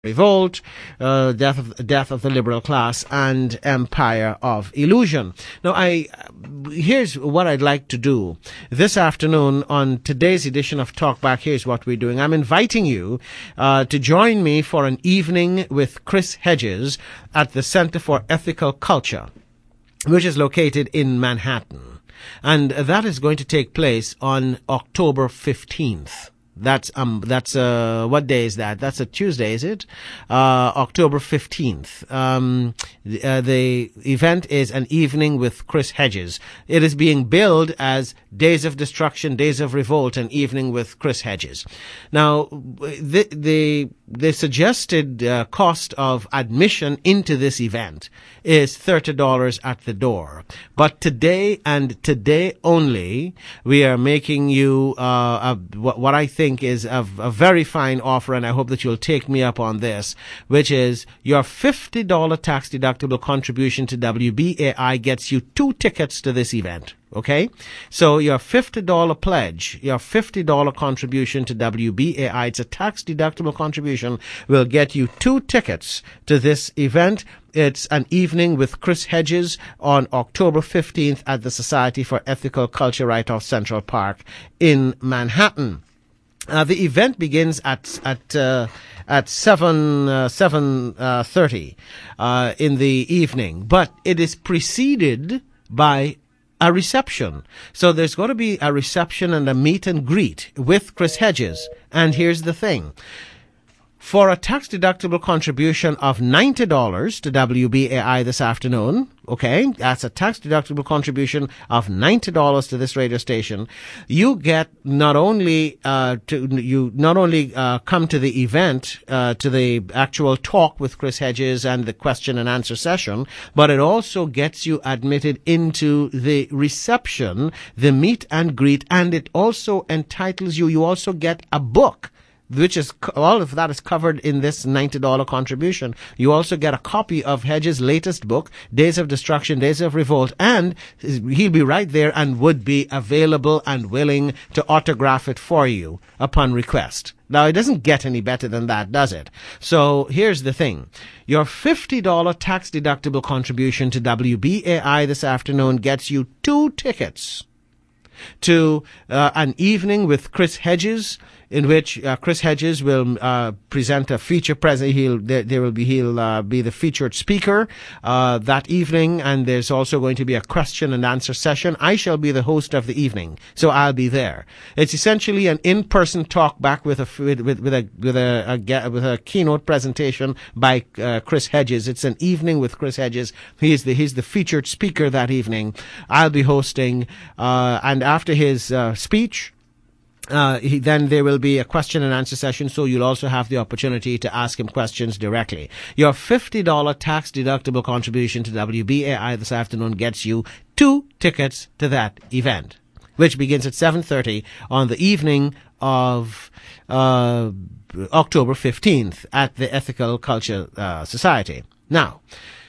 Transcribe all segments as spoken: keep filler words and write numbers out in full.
Revolt, uh, death of death of the liberal class, and Empire of Illusion. Now, I here's what I'd like to do this afternoon on today's edition of Talkback. Here's what we're doing. I'm inviting you uh, to join me for an evening with Chris Hedges at the Center for Ethical Culture, which is located in Manhattan, and that is going to take place on October fifteenth. That's um that's uh what day is that? That's a Tuesday, is it? Uh October fifteenth. Um the, uh, the event is an evening with Chris Hedges. It is being billed as Days of Destruction, Days of Revolt, an evening with Chris Hedges. Now, the the the suggested uh, cost of admission into this event is thirty dollars at the door. But today and today only, we are making you uh, a, what, what I think is a, a very fine offer, and I hope that you'll take me up on this, which is your fifty dollars tax-deductible contribution to W B A I gets you two tickets to this event. Okay? So your fifty dollars pledge, your fifty dollars contribution to W B A I, it's a tax-deductible contribution, will get you two tickets to this event. It's an evening with Chris Hedges on October fifteenth at the Society for Ethical Culture right off Central Park in Manhattan. Uh, the event begins at at uh, at seven uh, seven uh, thirty uh, in the evening, but it is preceded by a reception. So there's going to be a reception and a meet and greet with Chris Hedges. And here's the thing. For a tax-deductible contribution of ninety dollars to W B A I this afternoon, okay, that's a tax-deductible contribution of ninety dollars to this radio station, you get not only, uh, to, you not only, uh, come to the event, uh, to the actual talk with Chris Hedges and the question and answer session, but it also gets you admitted into the reception, the meet and greet, and it also entitles you, you also get a book, which is, all of that is covered in this ninety dollars contribution. You also get a copy of Hedges' latest book, Days of Destruction, Days of Revolt, and he'll be right there and would be available and willing to autograph it for you upon request. Now, it doesn't get any better than that, does it? So, here's the thing. Your fifty dollars tax-deductible contribution to W B A I this afternoon gets you two tickets to uh, an evening with Chris Hedges, in which uh, Chris Hedges will uh, present a feature present. He'll there, there will be he'll uh, be the featured speaker uh, that evening, and there's also going to be a question and answer session. I shall be the host of the evening, so I'll be there. It's essentially an in-person talk back with a with with, with a with a, a with a keynote presentation by uh, Chris Hedges. It's an evening with Chris Hedges. He's the he's the featured speaker that evening. I'll be hosting, uh, and after his uh, speech. Uh, he, then there will be a question and answer session, so you'll also have the opportunity to ask him questions directly. Your fifty dollars tax-deductible contribution to W B A I this afternoon gets you two tickets to that event, which begins at seven thirty on the evening of uh, October fifteenth at the Ethical Culture uh, Society. Now,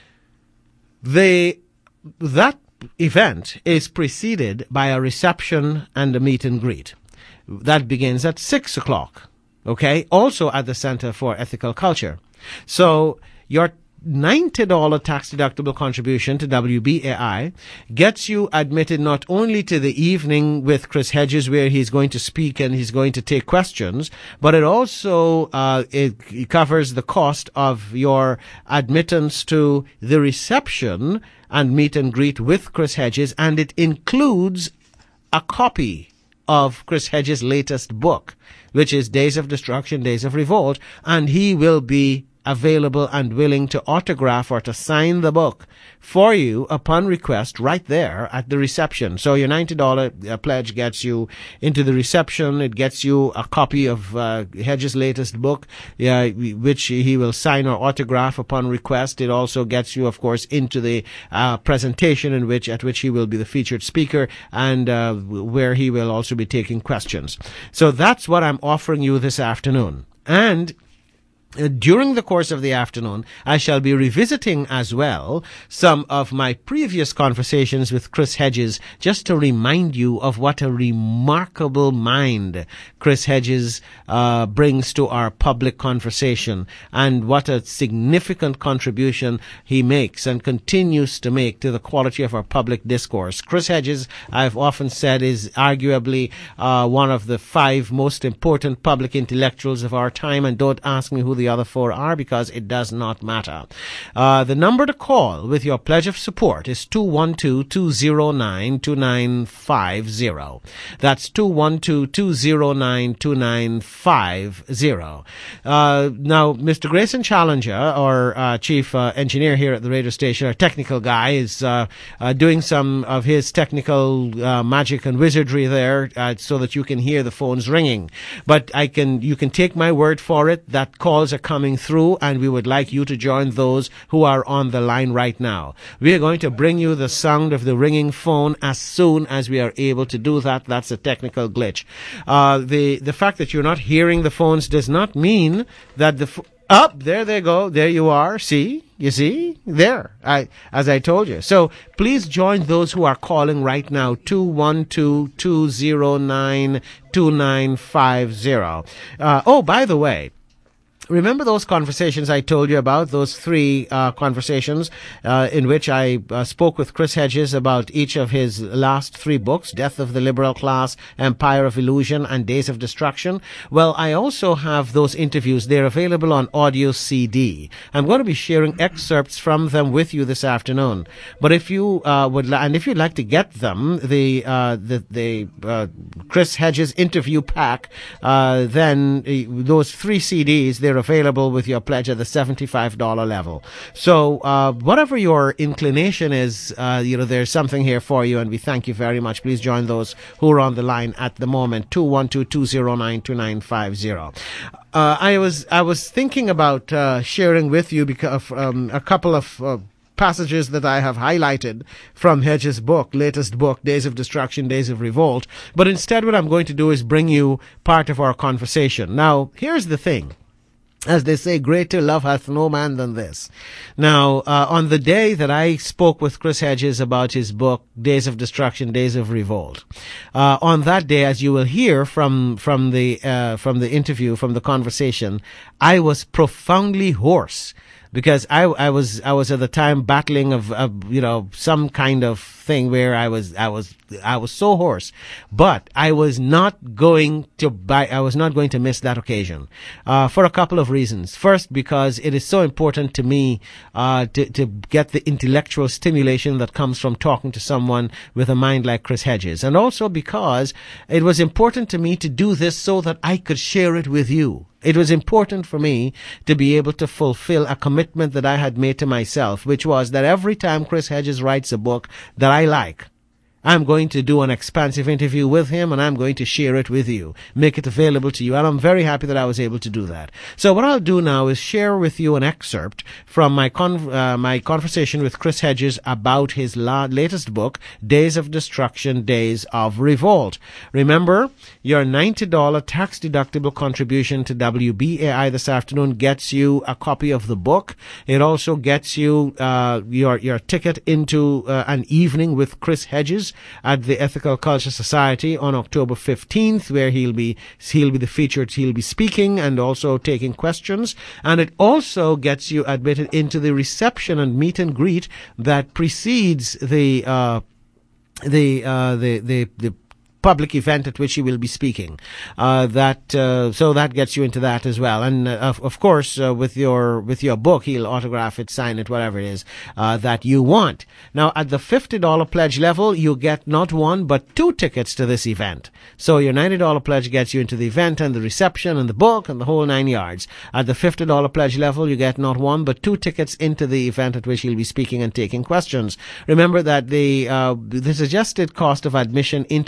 the that event is preceded by a reception and a meet and greet. That begins at six o'clock, okay? Also at the Center for Ethical Culture. So your ninety dollars tax-deductible contribution to W B A I gets you admitted not only to the evening with Chris Hedges, where he's going to speak and he's going to take questions, but it also uh, it, it covers the cost of your admittance to the reception and meet and greet with Chris Hedges, and it includes a copy of Chris Hedges' latest book, which is Days of Destruction, Days of Revolt, and he will be available and willing to autograph or to sign the book for you upon request right there at the reception. So your ninety dollars uh, pledge gets you into the reception. It gets you a copy of uh, Hedges' latest book, uh, which he will sign or autograph upon request. It also gets you, of course, into the uh, presentation in which at which he will be the featured speaker, and uh, where he will also be taking questions. So that's what I'm offering you this afternoon. And Uh, during the course of the afternoon, I shall be revisiting as well some of my previous conversations with Chris Hedges, just to remind you of what a remarkable mind Chris Hedges uh, brings to our public conversation, and what a significant contribution he makes and continues to make to the quality of our public discourse. Chris Hedges, I've often said, is arguably uh, one of the five most important public intellectuals of our time, and don't ask me who the the other four are, because it does not matter. Uh, the number to call with your pledge of support is two one two, two zero nine, two nine five zero. That's two one two, two zero nine, two nine five zero. Uh, now, Mister Grayson Challenger, our uh, chief uh, engineer here at the radio station, our technical guy, is uh, uh, doing some of his technical uh, magic and wizardry there, uh, so that you can hear the phones ringing. But I can, you can take my word for it that calls are coming through, and we would like you to join those who are on the line right now. We are going to bring you the sound of the ringing phone as soon as we are able to do that. That's a technical glitch. Uh, the the fact that you're not hearing the phones does not mean that the up oh, there they go. There you are. See, you see there. I as I told you. So please join those who are calling right now. Two one two, two zero nine, two nine five zero. Uh, oh, by the way, remember those conversations I told you about, those three uh, conversations uh, in which I uh, spoke with Chris Hedges about each of his last three books, Death of the Liberal Class, Empire of Illusion, and Days of Destruction? Well, I also have those interviews. They're available on audio C D. I'm going to be sharing excerpts from them with you this afternoon. But if you uh, would, li- and if you'd like to get them, the uh, the, the uh, Chris Hedges interview pack, uh, then uh, those three C Ds, they're available with your pledge at the seventy-five dollars level. So uh, whatever your inclination is, uh, you know, there's something here for you, and we thank you very much. Please join those who are on the line at the moment. two one two, two zero nine, two nine five zero. Uh, I was I was thinking about uh, sharing with you because um, a couple of uh, passages that I have highlighted from Hedges' book, latest book, Days of Destruction, Days of Revolt. But instead, what I'm going to do is bring you part of our conversation. Now, here's the thing. As they say, greater love hath no man than this. Now, uh, on the day that I spoke with Chris Hedges about his book, Days of Destruction, Days of Revolt, uh, on that day, as you will hear from, from the, uh, from the interview, from the conversation, I was profoundly hoarse. Because I, I was, I was at the time battling of, of, you know, some kind of thing where I was, I was, I was so hoarse. But I was not going to buy, I was not going to miss that occasion, uh, for a couple of reasons. First, because it is so important to me, uh, to, to get the intellectual stimulation that comes from talking to someone with a mind like Chris Hedges. And also because it was important to me to do this so that I could share it with you. It was important for me to be able to fulfill a commitment that I had made to myself, which was that every time Chris Hedges writes a book that I like, I'm going to do an expansive interview with him, and I'm going to share it with you, make it available to you, and I'm very happy that I was able to do that. So what I'll do now is share with you an excerpt from my con- uh, my conversation with Chris Hedges about his la- latest book, Days of Destruction, Days of Revolt. Remember, your ninety dollars tax-deductible contribution to W B A I this afternoon gets you a copy of the book. It also gets you uh, your your ticket into uh, an evening with Chris Hedges at the Ethical Culture Society on October fifteenth, where he'll be he'll be the featured he'll be speaking and also taking questions. And it also gets you admitted into the reception and meet and greet that precedes the uh, the uh, the the the public event at which he will be speaking. Uh, that, uh, so that gets you into that as well. And, uh, of, of course, uh, with your, with your book, he'll autograph it, sign it, whatever it is, uh, that you want. Now, at the fifty dollars pledge level, you get not one, but two tickets to this event. So your ninety dollars pledge gets you into the event and the reception and the book and the whole nine yards. At the fifty dollars pledge level, you get not one, but two tickets into the event at which he'll be speaking and taking questions. Remember that the, uh, the suggested cost of admission into this event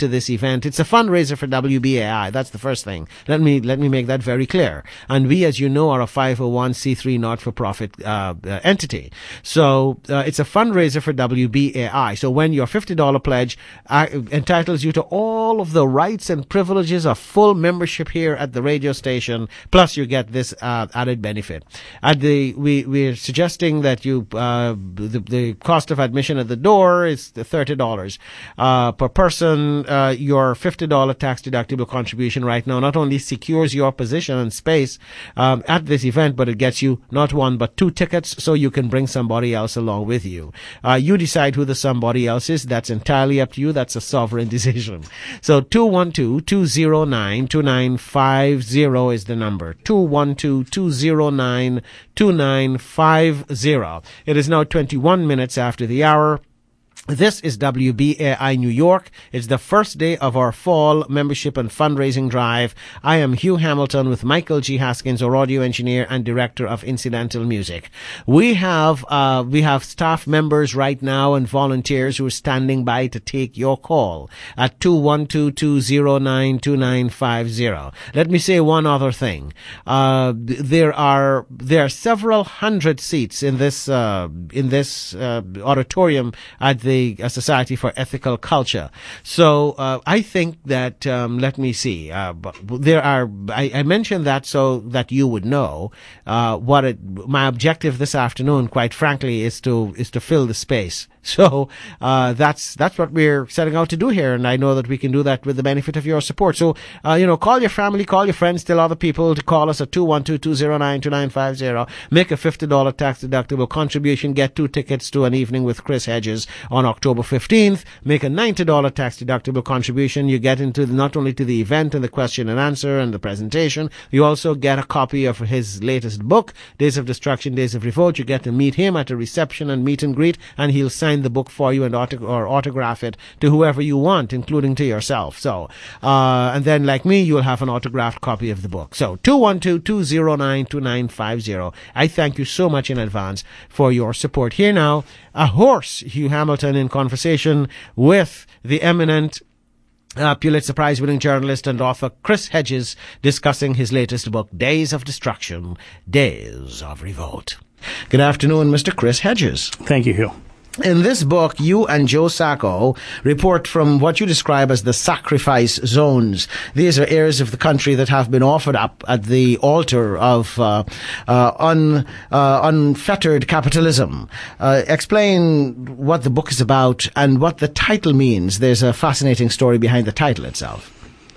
event. It's a fundraiser for W B A I. That's the first thing. Let me let me make that very clear. And we, as you know, are a five oh one c three not-for-profit uh, uh, entity. So uh, it's a fundraiser for W B A I. So when your fifty dollars pledge uh, entitles you to all of the rights and privileges of full membership here at the radio station, plus you get this uh, added benefit. At the we we're suggesting that you uh, the, the cost of admission at the door is thirty dollars uh, per person. Uh, your fifty dollars tax deductible contribution right now not only secures your position and space um, at this event, but it gets you not one but two tickets, so you can bring somebody else along with you. Uh, you decide who the somebody else is. That's entirely up to you. That's a sovereign decision. So two one two, two zero nine, two nine five zero is the number. two one two, two zero nine, two nine five zero. It is now twenty-one minutes after the hour. This is W B A I New York. It's the first day of our fall membership and fundraising drive. I am Hugh Hamilton with Michael G. Haskins, our audio engineer and director of incidental music. We have uh, we have staff members right now and volunteers who are standing by to take your call at two one two, two zero nine, two nine five zero. Let me say one other thing. Uh, there are there are several hundred seats in this uh, in this uh, auditorium at the a Society for Ethical Culture. So uh, I think that, um, let me see, uh, there are, I, I mentioned that so that you would know uh, what it, my objective this afternoon, quite frankly, is to is to fill the space. So uh, that's that's what we're setting out to do here, and I know that we can do that with the benefit of your support. So, uh, you know, call your family, call your friends, tell other people to call us at two one two, two zero nine, two nine five zero. Make a fifty dollars tax-deductible contribution. Get two tickets to an evening with Chris Hedges on October fifteenth. Make a ninety dollars tax-deductible contribution. You get into the, not only to the event and the question and answer and the presentation, you also get a copy of his latest book, Days of Destruction, Days of Revolt. You get to meet him at a reception and meet and greet, and he'll sign the book for you and auto- or autograph it to whoever you want, including to yourself. So, uh, and then like me, you'll have an autographed copy of the book. So, two one two, two zero nine, two nine five zero. I thank you so much in advance for your support. Here now, a horse, Hugh Hamilton, in conversation with the eminent Uh, Pulitzer Prize-winning journalist and author Chris Hedges, discussing his latest book, Days of Destruction, Days of Revolt. Good afternoon, Mister Chris Hedges. Thank you, Hugh. In this book, you and Joe Sacco report from what you describe as the sacrifice zones. These are areas of the country that have been offered up at the altar of uh, uh, un, uh, unfettered capitalism. Uh, explain what the book is about and what the title means. There's a fascinating story behind the title itself.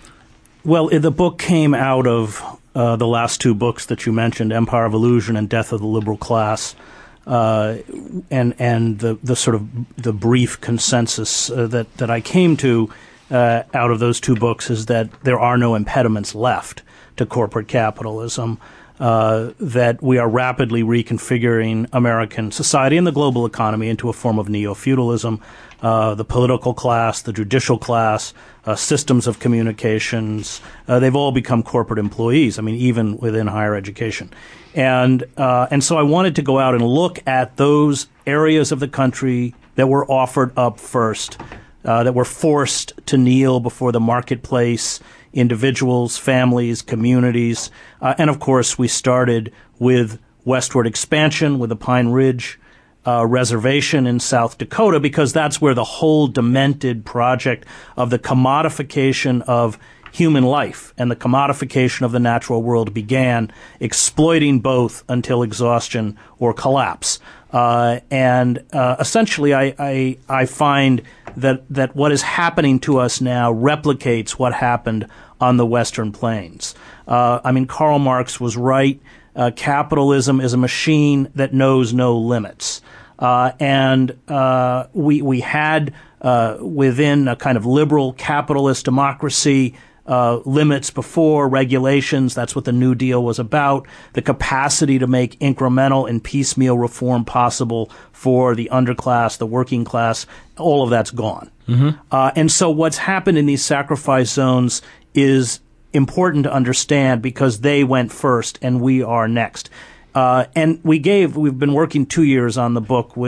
Well, the book came out of uh, the last two books that you mentioned, Empire of Illusion and Death of the Liberal Class. Uh, and and the, the sort of the brief consensus uh, that, that I came to uh, out of those two books is that there are no impediments left to corporate capitalism, uh, that we are rapidly reconfiguring American society and the global economy into a form of neo-feudalism. Uh, the political class, the judicial class, uh, systems of communications, uh, they've all become corporate employees, I mean, even within higher education. And uh, and so I wanted to go out and look at those areas of the country that were offered up first, uh, that were forced to kneel before the marketplace, individuals, families, communities. Uh, and, of course, we started with westward expansion with the Pine Ridge uh, Reservation in South Dakota, because that's where the whole demented project of the commodification of human life and the commodification of the natural world began, exploiting both until exhaustion or collapse. Uh, and uh, essentially, I, I I find that that what is happening to us now replicates what happened on the Western Plains. Uh, I mean, Karl Marx was right. Uh, capitalism is a machine that knows no limits. Uh, and uh, we we had uh, within a kind of liberal capitalist democracy Uh, limits before, regulations. That's what the New Deal was about. The capacity to make incremental and piecemeal reform possible for the underclass, the working class, all of that's gone. Mm-hmm. Uh, and so what's happened in these sacrifice zones is important to understand because they went first and we are next. Uh, and we gave, we've been working two years on the book with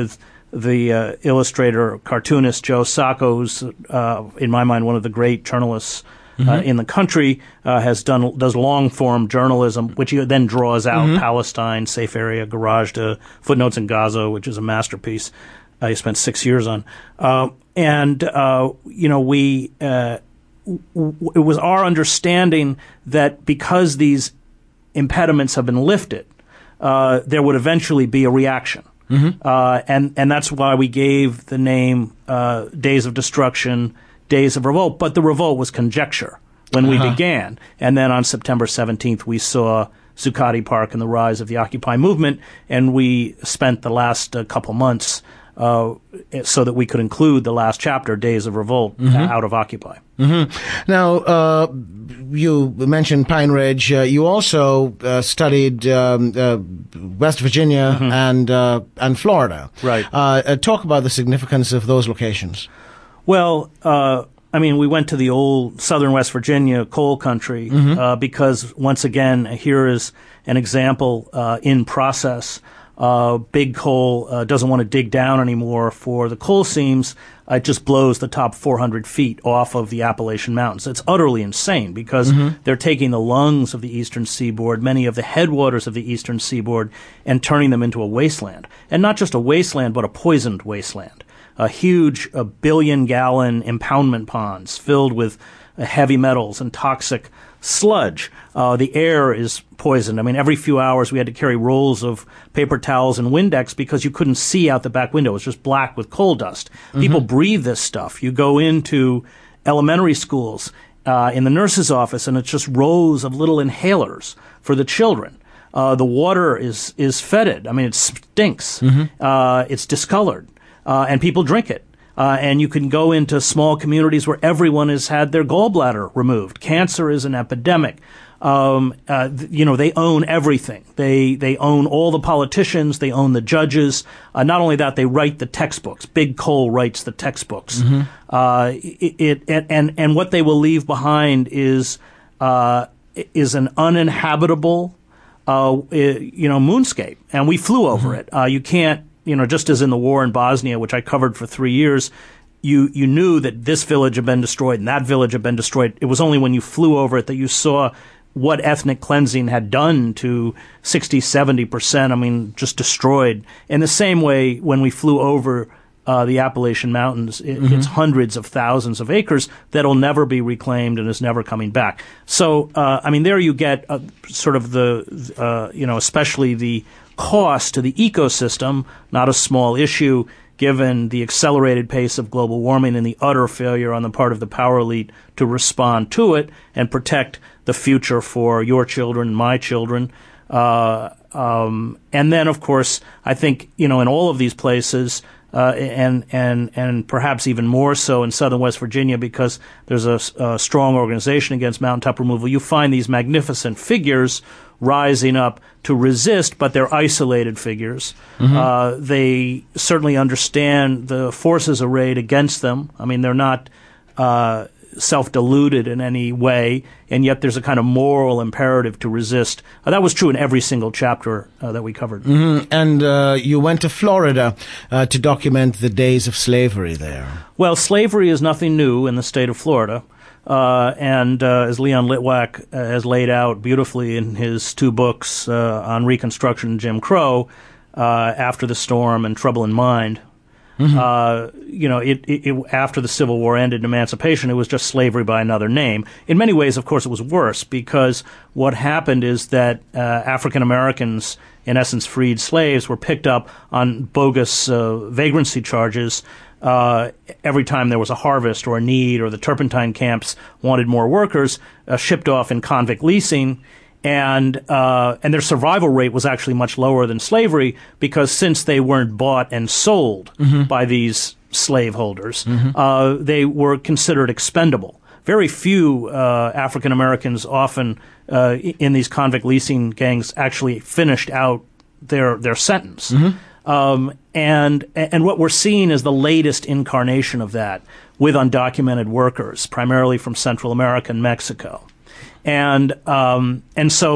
the uh, illustrator, cartoonist Joe Sacco, who's, uh, in my mind, one of the great journalists uh, mm-hmm. in the country, uh, has done does long-form journalism, which he then draws out mm-hmm. Palestine, Safe Area, Garage to Footnotes in Gaza, which is a masterpiece I spent six years on. Uh, and, uh, you know, we uh, w- it was our understanding that because these impediments have been lifted, uh, there would eventually be a reaction. Mm-hmm. Uh, and, and that's why we gave the name uh, Days of Destruction, Days of Revolt. But the revolt was conjecture when uh-huh. we began. And then on September seventeenth, we saw Zuccotti Park and the rise of the Occupy movement, and we spent the last uh, couple months uh, so that we could include the last chapter, Days of Revolt, mm-hmm. uh, out of Occupy. Mm-hmm. Now, uh, you mentioned Pine Ridge. Uh, you also uh, studied um, uh, West Virginia mm-hmm. and uh, and Florida. Right. Uh, uh, talk about the significance of those locations. Well, uh, I mean, we went to the old southern West Virginia coal country mm-hmm. uh, because, once again, here is an example uh, in process. Uh, big coal uh, doesn't want to dig down anymore for the coal seams. Uh, it just blows the top four hundred feet off of the Appalachian Mountains. It's utterly insane because mm-hmm. they're taking the lungs of the eastern seaboard, many of the headwaters of the eastern seaboard, and turning them into a wasteland. And not just a wasteland, but a poisoned wasteland. A huge a billion-gallon impoundment ponds filled with uh, heavy metals and toxic sludge. Uh, the air is poisoned. I mean, every few hours we had to carry rolls of paper towels and Windex because you couldn't see out the back window. It was just black with coal dust. Mm-hmm. People breathe this stuff. You go into elementary schools uh, in the nurse's office, and it's just rows of little inhalers for the children. Uh, the water is is fetid. I mean, it stinks. Mm-hmm. Uh, it's discolored, uh, and people drink it. Uh, and you can go into small communities where everyone has had their gallbladder removed. Cancer is an epidemic. Um, uh, th- you know, they own everything. They they own all the politicians. They own the judges. Uh, not only that, they write the textbooks. Big Coal writes the textbooks. Mm-hmm. Uh, it, it and and what they will leave behind is uh, is an uninhabitable, uh, you know, moonscape. And we flew over mm-hmm. it. Uh, you can't. You know, just as in the war in Bosnia, which I covered for three years, you you knew that this village had been destroyed and that village had been destroyed. It was only when you flew over it that you saw what ethnic cleansing had done to sixty, seventy percent. I mean, just destroyed. In the same way, when we flew over uh, the Appalachian Mountains, it, mm-hmm. it's hundreds of thousands of acres that'll never be reclaimed and is never coming back. So, uh, I mean, there you get uh, sort of the, uh, you know, especially the cost to the ecosystem, not a small issue given the accelerated pace of global warming and the utter failure on the part of the power elite to respond to it and protect the future for your children, my children. Uh, um, and then, of course, I think, you know, in all of these places, uh, and and and perhaps even more so in southern West Virginia because there's a, a strong organization against mountaintop removal, you find these magnificent figures rising up to resist, but they're isolated figures. Mm-hmm. Uh, they certainly understand the forces arrayed against them. I mean, they're not uh, self-deluded in any way, and yet there's a kind of moral imperative to resist. Uh, that was true in every single chapter uh, that we covered. Mm-hmm. And uh, you went to Florida uh, to document the days of slavery there. Well, slavery is nothing new in the state of Florida. Uh, and uh, as Leon Litwack uh, has laid out beautifully in his two books uh, on Reconstruction and Jim Crow, uh, After the Storm and Trouble in Mind, mm-hmm. uh, you know, it, it, it, after the Civil War ended in emancipation, it was just slavery by another name. In many ways, of course, it was worse because what happened is that uh, African Americans, in essence freed slaves, were picked up on bogus uh, vagrancy charges. Uh, every time there was a harvest or a need or the turpentine camps wanted more workers, uh, shipped off in convict leasing, and uh, and their survival rate was actually much lower than slavery because since they weren't bought and sold mm-hmm. by these slaveholders, mm-hmm. uh, they were considered expendable. Very few uh, African Americans often uh, in these convict leasing gangs actually finished out their their sentence. Mm-hmm. Um, and and what we're seeing is the latest incarnation of that with undocumented workers, primarily from Central America and Mexico. And um, and so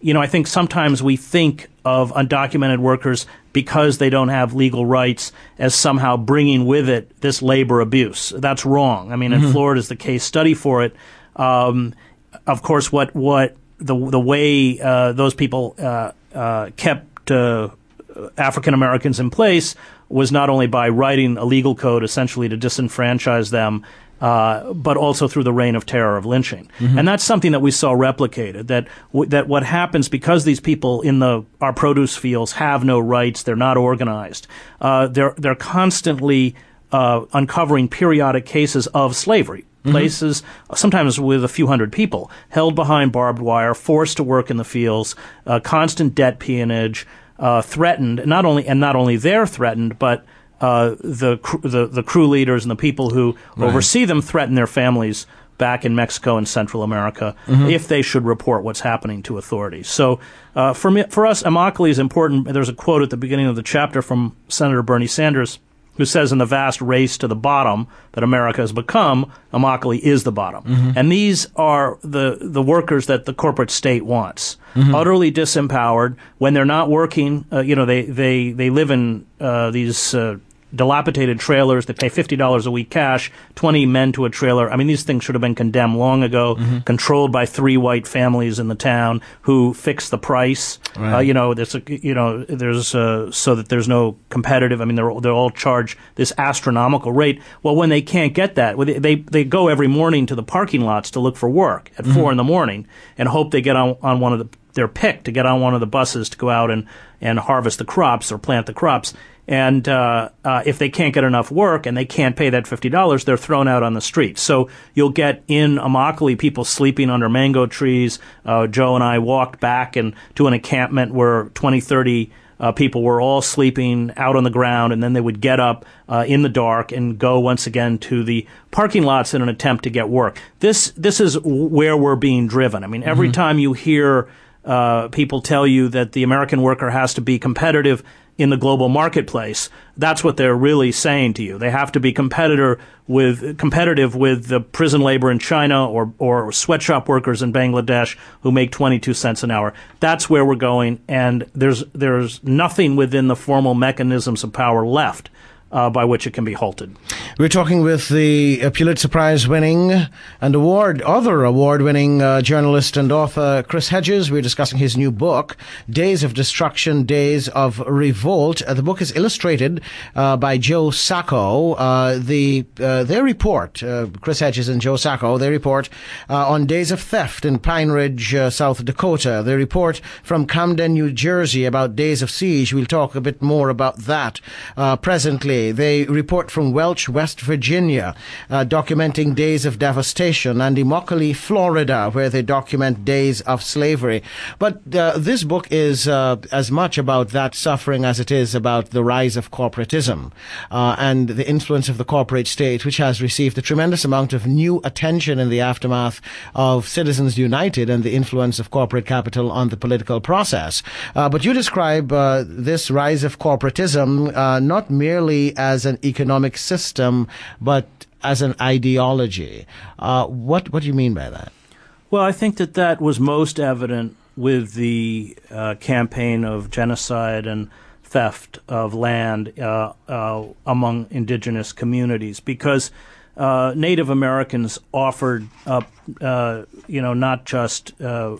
you know, I think sometimes we think of undocumented workers because they don't have legal rights as somehow bringing with it this labor abuse. That's wrong. I mean, mm-hmm. in Florida is the case study for it. Um, of course, what what the the way uh, those people uh, uh, kept uh, African Americans in place was not only by writing a legal code essentially to disenfranchise them, uh, but also through the reign of terror of lynching. Mm-hmm. And that's something that we saw replicated, that w- that what happens because these people in the our produce fields have no rights, they're not organized, uh, they're, they're constantly uh, uncovering periodic cases of slavery. Places, mm-hmm. sometimes with a few hundred people, held behind barbed wire, forced to work in the fields, uh, constant debt peonage, uh, threatened. Not only and not only they're threatened, but uh, the, cr- the the crew leaders and the people who right. oversee them threaten their families back in Mexico and Central America mm-hmm. if they should report what's happening to authorities. So uh, for me, for us, Immokalee is important. There's a quote at the beginning of the chapter from Senator Bernie Sanders, who says in the vast race to the bottom that America has become, Immokalee is the bottom. Mm-hmm. And these are the, the workers that the corporate state wants. Mm-hmm. Utterly disempowered. When they're not working, uh, you know, they, they, they live in uh, these uh, dilapidated trailers. They pay fifty dollars a week cash, twenty men to a trailer. I mean, these things should have been condemned long ago, mm-hmm. controlled by three white families in the town who fix the price. Right. Uh, you know, there's a, you know, there's uh, so that there's no competitive. I mean, they're they all charge this astronomical rate. Well, when they can't get that, they they, they go every morning to the parking lots to look for work at mm-hmm. four in the morning and hope they get on on one of the they're picked to get on one of the buses to go out and and harvest the crops or plant the crops. And uh, uh, if they can't get enough work and they can't pay that fifty dollars, they're thrown out on the street. So you'll get in Immokalee people sleeping under mango trees. Uh, Joe and I walked back and to an encampment where twenty, thirty uh, people were all sleeping out on the ground, and then they would get up uh, in the dark and go once again to the parking lots in an attempt to get work. This this is where we're being driven. I mean, every mm-hmm. time you hear uh, people tell you that the American worker has to be competitive in the global marketplace, that's what they're really saying to you. They have to be competitor with competitive with the prison labor in China or or sweatshop workers in Bangladesh who make twenty-two cents an hour. That's where we're going, and there's there's nothing within the formal mechanisms of power left Uh, by which it can be halted. We're talking with the uh, Pulitzer Prize-winning and award, other award-winning uh, journalist and author Chris Hedges. We're discussing his new book, Days of Destruction, Days of Revolt. Uh, the book is illustrated uh, by Joe Sacco. Uh, the uh, their report, uh, Chris Hedges and Joe Sacco, their report uh, on days of theft in Pine Ridge, uh, South Dakota. The report from Camden, New Jersey about days of siege. We'll talk a bit more about that uh, presently. They report from Welch, West Virginia, uh, documenting days of devastation, and Immokalee, Florida, where they document days of slavery. But uh, this book is uh, as much about that suffering as it is about the rise of corporatism uh, and the influence of the corporate state, which has received a tremendous amount of new attention in the aftermath of Citizens United and the influence of corporate capital on the political process. Uh, but you describe uh, this rise of corporatism uh, not merely as an economic system, but as an ideology. Uh, what what do you mean by that? Well, I think that that was most evident with the uh, campaign of genocide and theft of land uh, uh, among indigenous communities, because uh, Native Americans offered up, uh, you know, not just uh,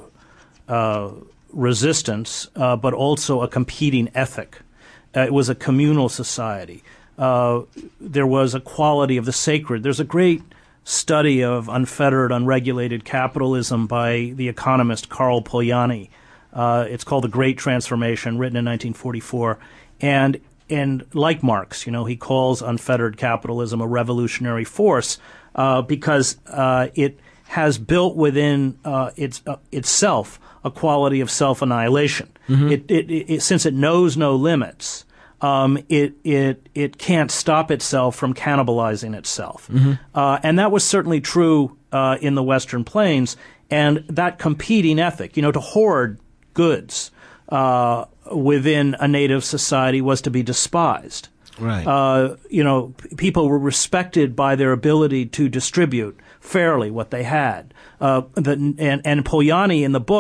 uh, resistance, uh, but also a competing ethic. Uh, it was a communal society. Uh, there was a quality of the sacred. There's a great study of unfettered, unregulated capitalism by the economist Karl Polanyi. Uh, it's called The Great Transformation, written in nineteen forty-four. And and like Marx, you know, he calls unfettered capitalism a revolutionary force uh, because uh, it has built within uh, its uh, itself a quality of self-annihilation. Mm-hmm. It, it, it, since it knows no limits, Um, it it it can't stop itself from cannibalizing itself, mm-hmm. uh, and that was certainly true uh, in the Western Plains. And that competing ethic, you know, to hoard goods uh, within a native society was to be despised. Right. Uh, you know, p- people were respected by their ability to distribute fairly what they had. Uh, the, and, and Polanyi in the book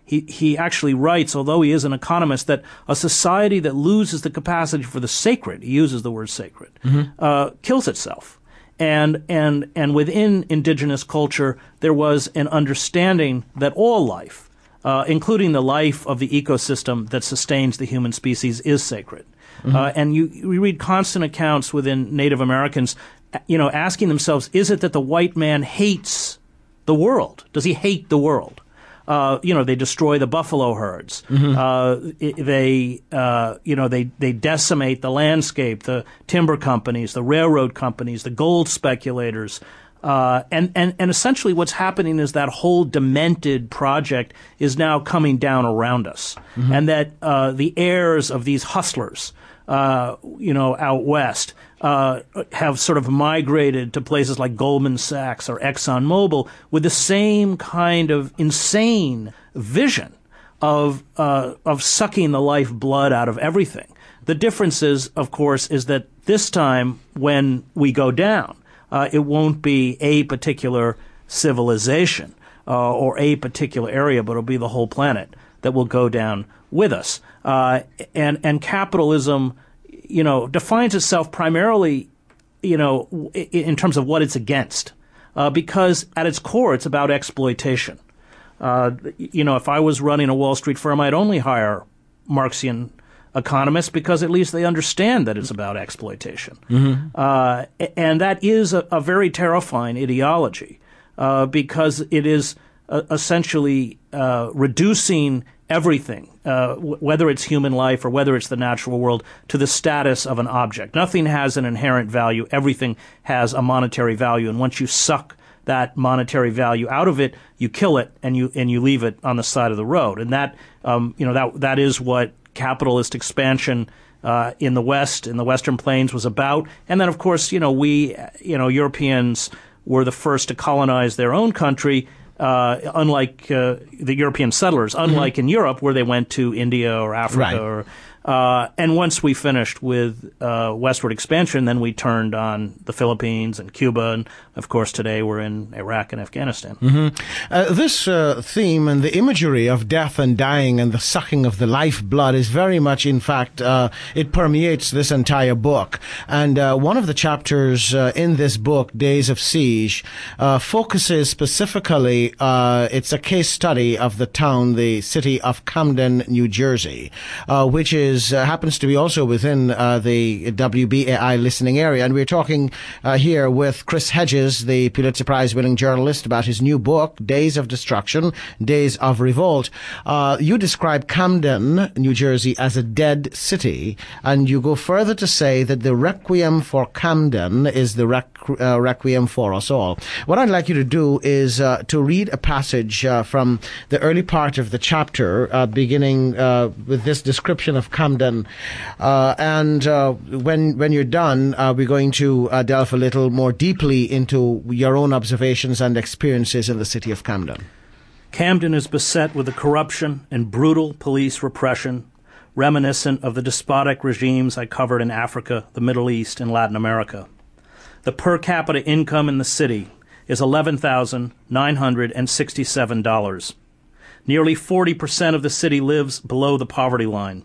he, he actually writes, although he is an economist, that a society that loses the capacity for the sacred, he uses the word sacred, mm-hmm. uh, kills itself. And, and, and within indigenous culture, there was an understanding that all life, uh, including the life of the ecosystem that sustains the human species, is sacred. Mm-hmm. Uh, and you, you read constant accounts within Native Americans, you know, asking themselves, is it that the white man hates the world? Does he hate the world? Uh, you know, they destroy the buffalo herds. Mm-hmm. Uh, they, uh, you know, they, they decimate the landscape, the timber companies, the railroad companies, the gold speculators. Uh, and, and, and essentially what's happening is that whole demented project is now coming down around us. Mm-hmm. And that uh, the heirs of these hustlers, uh, you know, out west, Uh, have sort of migrated to places like Goldman Sachs or ExxonMobil with the same kind of insane vision of uh, of sucking the lifeblood out of everything. The difference is, of course, is that this time when we go down, uh, it won't be a particular civilization uh, or a particular area, but it'll be the whole planet that will go down with us. Uh, and and capitalism, you know, defines itself primarily, you know, in terms of what it's against, uh, because at its core, it's about exploitation. Uh, you know, if I was running a Wall Street firm, I'd only hire Marxian economists because at least they understand that it's about exploitation. Mm-hmm. Uh, and that is a, a very terrifying ideology uh, because it is uh, essentially uh, reducing everything, uh, w- whether it's human life or whether it's the natural world, to the status of an object. Nothing has an inherent value. Everything has a monetary value. And once you suck that monetary value out of it, you kill it and you and you leave it on the side of the road. And that, um, you know, that that is what capitalist expansion uh, in the West, in the Western Plains, was about. And then, of course, you know, we, you know, Europeans were the first to colonize their own country. Uh, unlike uh, the European settlers, unlike mm-hmm. in Europe where they went to India or Africa. Right. Or, uh, and once we finished with uh, westward expansion, then we turned on the Philippines and Cuba. And, of course, today we're in Iraq and Afghanistan. Mm-hmm. Uh, this uh, theme and the imagery of death and dying and the sucking of the lifeblood is very much, in fact, uh, it permeates this entire book. And uh, one of the chapters uh, in this book, Days of Siege, uh, focuses specifically, uh, it's a case study of the town, the city of Camden, New Jersey, uh, which is uh, happens to be also within uh, the W B A I listening area. And we're talking uh, here with Chris Hedges, the Pulitzer Prize-winning journalist, about his new book, Days of Destruction, Days of Revolt. Uh, you describe Camden, New Jersey, as a dead city, and you go further to say that the requiem for Camden is the requ- uh, requiem for us all. What I'd like you to do is uh, to read a passage uh, from the early part of the chapter, uh, beginning uh, with this description of Camden. Uh, and uh, when when you're done, uh, we're going to uh, delve a little more deeply into your own observations and experiences in the city of Camden. Camden is beset with the corruption and brutal police repression reminiscent of the despotic regimes I covered in Africa, the Middle East, and Latin America. The per capita income in the city is eleven thousand nine hundred sixty-seven dollars. Nearly forty percent of the city lives below the poverty line.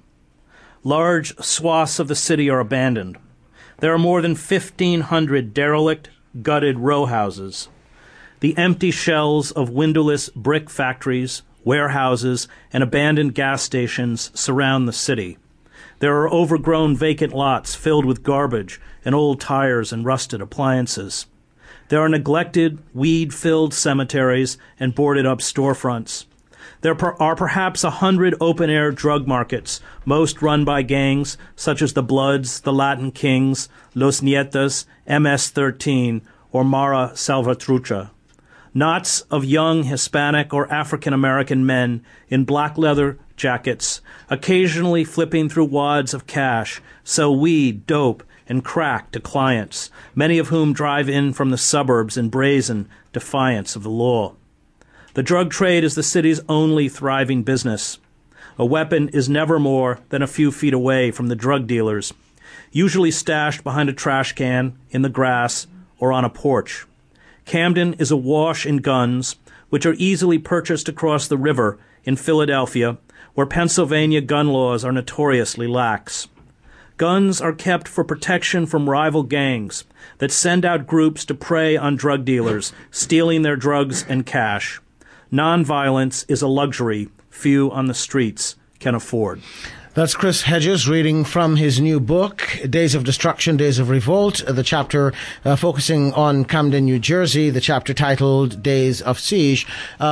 Large swaths of the city are abandoned. There are more than fifteen hundred derelict, gutted row houses. The empty shells of windowless brick factories, warehouses, and abandoned gas stations surround the city. There are overgrown vacant lots filled with garbage and old tires and rusted appliances. There are neglected, weed-filled cemeteries and boarded-up storefronts. There are perhaps a hundred open-air drug markets, most run by gangs such as the Bloods, the Latin Kings, Los Nietas, M S thirteen, or Mara Salvatrucha. Knots of young Hispanic or African-American men in black leather jackets, occasionally flipping through wads of cash, sell weed, dope, and crack to clients, many of whom drive in from the suburbs in brazen defiance of the law. The drug trade is the city's only thriving business. A weapon is never more than a few feet away from the drug dealers, usually stashed behind a trash can, in the grass, or on a porch. Camden is awash in guns, which are easily purchased across the river in Philadelphia, where Pennsylvania gun laws are notoriously lax. Guns are kept for protection from rival gangs that send out groups to prey on drug dealers, stealing their drugs and cash. Nonviolence is a luxury few on the streets can afford. That's Chris Hedges reading from his new book, Days of Destruction, Days of Revolt, the chapter uh, focusing on Camden, New Jersey, the chapter titled Days of Siege. Uh,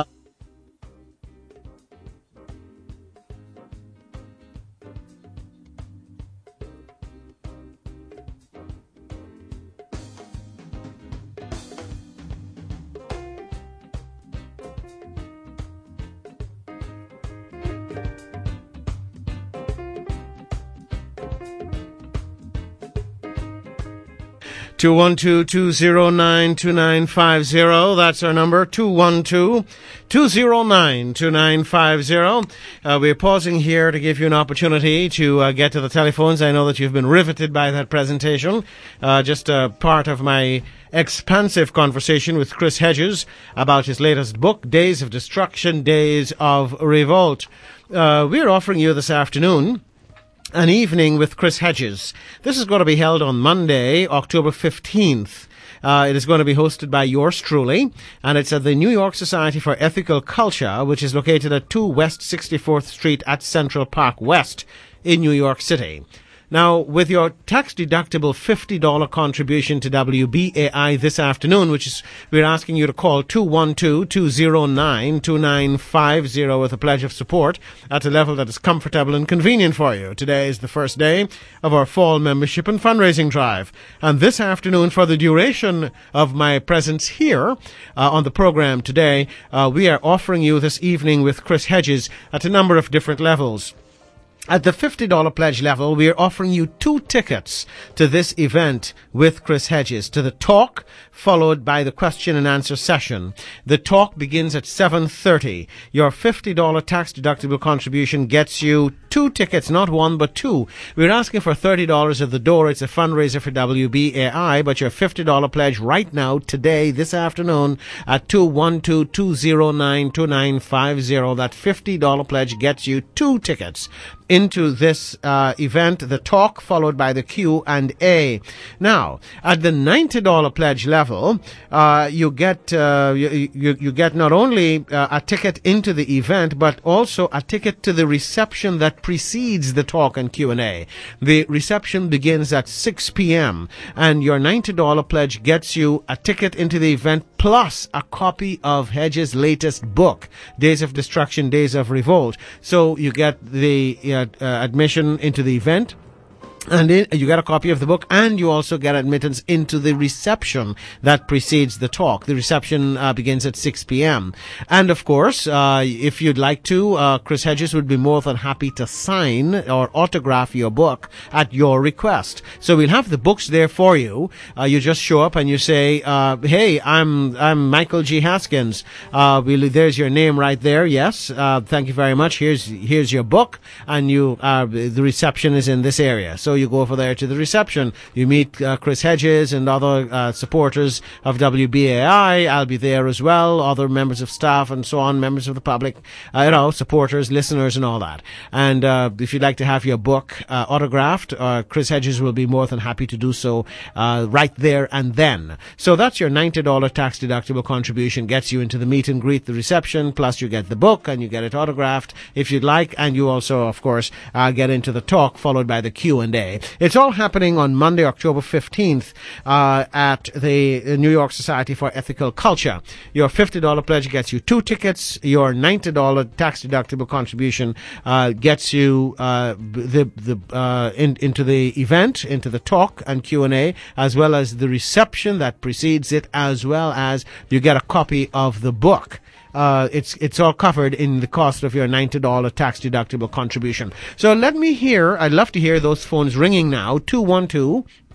two one two, two zero nine, two nine five zero. That's our number, two one two, two zero nine, two nine five zero. Uh, we're pausing here to give you an opportunity to uh, get to the telephones. I know that you've been riveted by that presentation. Uh, just a part of my expansive conversation with Chris Hedges about his latest book, Days of Destruction, Days of Revolt. Uh, we're offering you this afternoon an evening with Chris Hedges. This is going to be held on Monday, October fifteenth. Uh, it is going to be hosted by yours truly, and it's at the New York Society for Ethical Culture, which is located at two West sixty-fourth Street at Central Park West in New York City. Now, with your tax-deductible fifty dollars contribution to W B A I this afternoon, which is, we're asking you to call two one two, two zero nine, two nine five zero with a pledge of support at a level that is comfortable and convenient for you. Today is the first day of our fall membership and fundraising drive. And this afternoon, for the duration of my presence here uh, on the program today, uh, we are offering you this evening with Chris Hedges at a number of different levels. At the fifty dollars pledge level, we are offering you two tickets to this event with Chris Hedges, to the talk, followed by the question and answer session. The talk begins at seven thirty. Your fifty dollars tax-deductible contribution gets you two tickets, not one, but two. We're asking for thirty dollars at the door. It's a fundraiser for W B A I, but your fifty dollars pledge right now, today, this afternoon, at two one two, two zero nine, two nine five zero. That fifty dollars pledge gets you two tickets into this uh, event, the talk, followed by the Q and A. Now, at the ninety dollars pledge level, uh, you get uh, you, you, you get not only uh, a ticket into the event, but also a ticket to the reception that precedes the talk and Q and A. The reception begins at six p.m., and your ninety dollars pledge gets you a ticket into the event plus a copy of Hedges' latest book, Days of Destruction, Days of Revolt. So you get the uh, uh, admission into the event, and in, you get a copy of the book, and you also get admittance into the reception that precedes the talk. The reception uh, begins at six p.m. And, of course, uh, if you'd like to, uh, Chris Hedges would be more than happy to sign or autograph your book at your request. So we'll have the books there for you. Uh, you just show up and you say, uh, hey, I'm I'm Michael G. Haskins. Uh, we'll, there's your name right there. Yes, uh, thank you very much. Here's here's your book, and you uh, the reception is in this area. So you go over there to the reception. You meet uh, Chris Hedges and other uh, supporters of W B A I. I'll be there as well. Other members of staff and so on, members of the public, uh, you know, supporters, listeners, and all that. And uh, if you'd like to have your book uh, autographed, uh, Chris Hedges will be more than happy to do so uh, right there and then. So that's your ninety dollars tax-deductible contribution. Gets you into the meet and greet, the reception, plus you get the book and you get it autographed if you'd like. And you also, of course, uh, get into the talk followed by the Q and A. It's all happening on Monday, October fifteenth, uh, at the New York Society for Ethical Culture. Your fifty dollars pledge gets you two tickets. Your ninety dollars tax-deductible contribution uh, gets you uh, the the uh, in, into the event, into the talk and Q and A, as well as the reception that precedes it, as well as you get a copy of the book. Uh, it's it's all covered in the cost of your ninety dollars tax-deductible contribution. So let me hear, I'd love to hear those phones ringing now, two one two,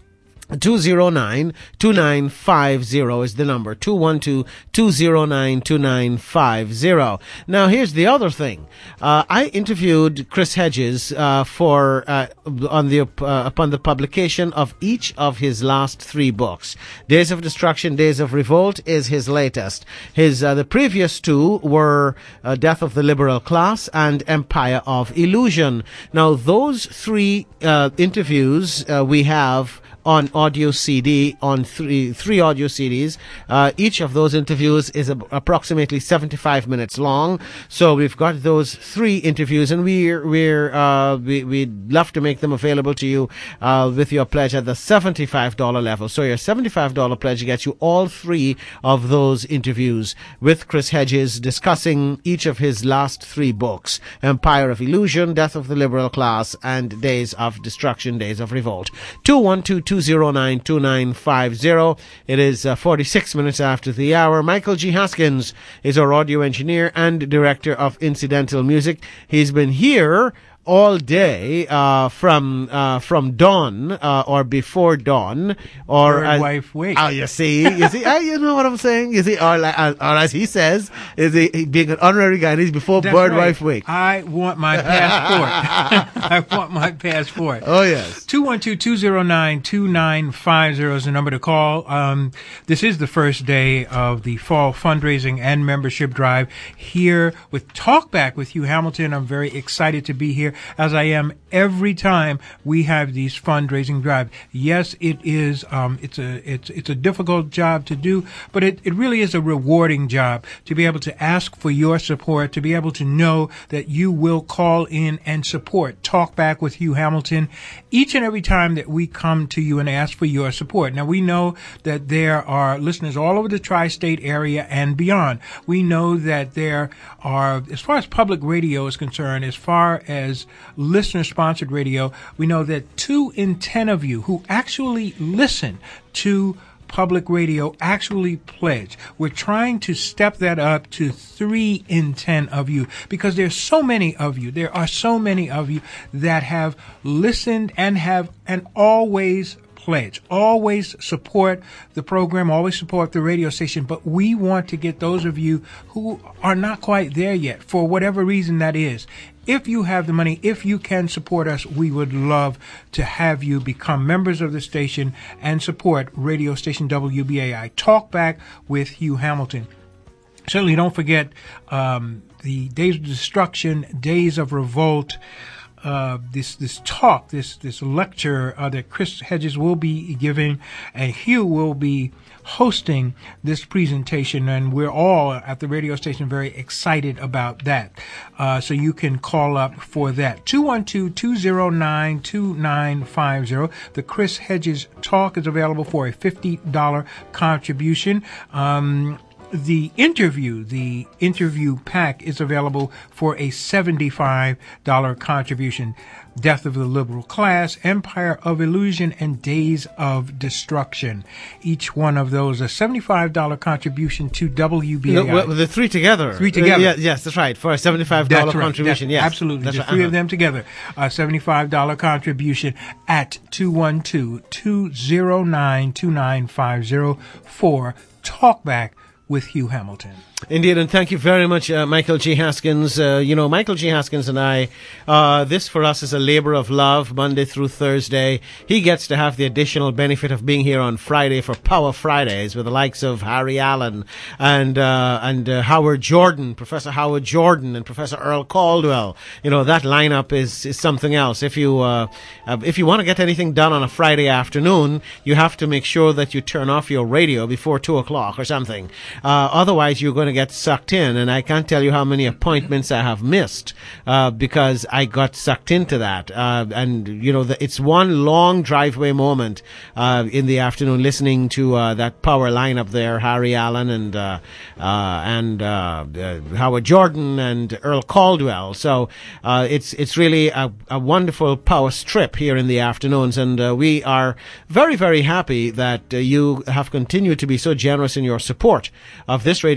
two oh nine, two nine five oh is the number. two one two, two oh nine, two nine five oh. Now, here's the other thing. Uh, I interviewed Chris Hedges uh, for uh, on the uh, upon the publication of each of his last three books. Days of Destruction, Days of Revolt is his latest. His uh, the previous two were uh, Death of the Liberal Class and Empire of Illusion. Now, those three uh, interviews uh, we have on audio C D, on three three audio C Ds. Uh, each of those interviews is ab- approximately seventy-five minutes long. So we've got those three interviews, and we're we're uh, we we'd love to make them available to you uh, with your pledge at the seventy-five dollars level. So your seventy-five dollars pledge gets you all three of those interviews with Chris Hedges discussing each of his last three books: Empire of Illusion, Death of the Liberal Class, and Days of Destruction, Days of Revolt. two one two, two oh nine, two nine five oh. It is uh, forty-six minutes after the hour. Michael G. Haskins is our audio engineer and director of incidental music. He's been here all day uh, from uh, from dawn uh, or before dawn, or Bird as, wife wake. Oh, you see, you see, uh, you know what I'm saying. You see, or, like, uh, or as he says, is he, he being an honorary guy, and he's before That's bird right. wife wake. I want my passport. I want my passport. Oh yes. two one two, two oh nine, two nine five oh is the number to call. Um, this is the first day of the fall fundraising and membership drive here with Talkback with Hugh Hamilton. I'm very excited to be here, as I am every time we have these fundraising drives. Yes, it is. Um, it's a it's it's a difficult job to do, but it, it really is a rewarding job to be able to ask for your support, to be able to know that you will call in and support Talkback with Hugh Hamilton each and every time that we come to you and ask for your support. Now, we know that there are listeners all over the tri-state area and beyond. We know that there are, as far as public radio is concerned, as far as listener-sponsored radio, we know that two in ten of you who actually listen to public radio actually pledge. We're trying to step that up to three in ten of you, because there's so many of you. There are so many of you that have listened and have and always pledge, always support the program, always support the radio station. But we want to get those of you who are not quite there yet, for whatever reason that is. If you have the money, if you can support us, we would love to have you become members of the station and support radio station W B A I. Talk Back with Hugh Hamilton. Certainly don't forget um, the Days of Destruction, Days of Revolt, Uh, this this talk, this this lecture uh, that Chris Hedges will be giving, and Hugh will be hosting this presentation, and we're all at the radio station very excited about that. Uh, so you can call up for that. two one two, two oh nine, two nine five oh. The Chris Hedges talk is available for a fifty dollars contribution. Um, The interview, the interview pack is available for a seventy-five dollars contribution. Death of the Liberal Class, Empire of Illusion, and Days of Destruction. Each one of those a seventy-five dollars contribution to W B A I. No, well, the three together. Three together. Uh, yeah, yes, that's right. For a seventy-five dollars That's right. contribution. That's yes, absolutely. That's The right. three uh-huh. of them together. A seventy-five dollars contribution at two one two, two oh nine, two nine five oh for Talkback with Hugh Hamilton. Indeed, and thank you very much, uh, Michael G. Haskins. Uh, you know, Michael G. Haskins and I, uh, this for us is a labor of love, Monday through Thursday. He gets to have the additional benefit of being here on Friday for Power Fridays with the likes of Harry Allen and uh, and uh, Howard Jordan, Professor Howard Jordan, and Professor Earl Caldwell. You know, that lineup is, is something else. If you uh, uh, if you want to get anything done on a Friday afternoon, you have to make sure that you turn off your radio before two o'clock or something. Uh, otherwise, you're going to get sucked in, and I can't tell you how many appointments I have missed uh, because I got sucked into that. Uh, and you know, the, it's one long driveway moment uh, in the afternoon, listening to uh, that power lineup there: Harry Allen and uh, uh, and uh, uh, Howard Jordan and Earl Caldwell. So uh, it's it's really a, a wonderful power strip here in the afternoons, and uh, we are very very happy that uh, you have continued to be so generous in your support of this radio station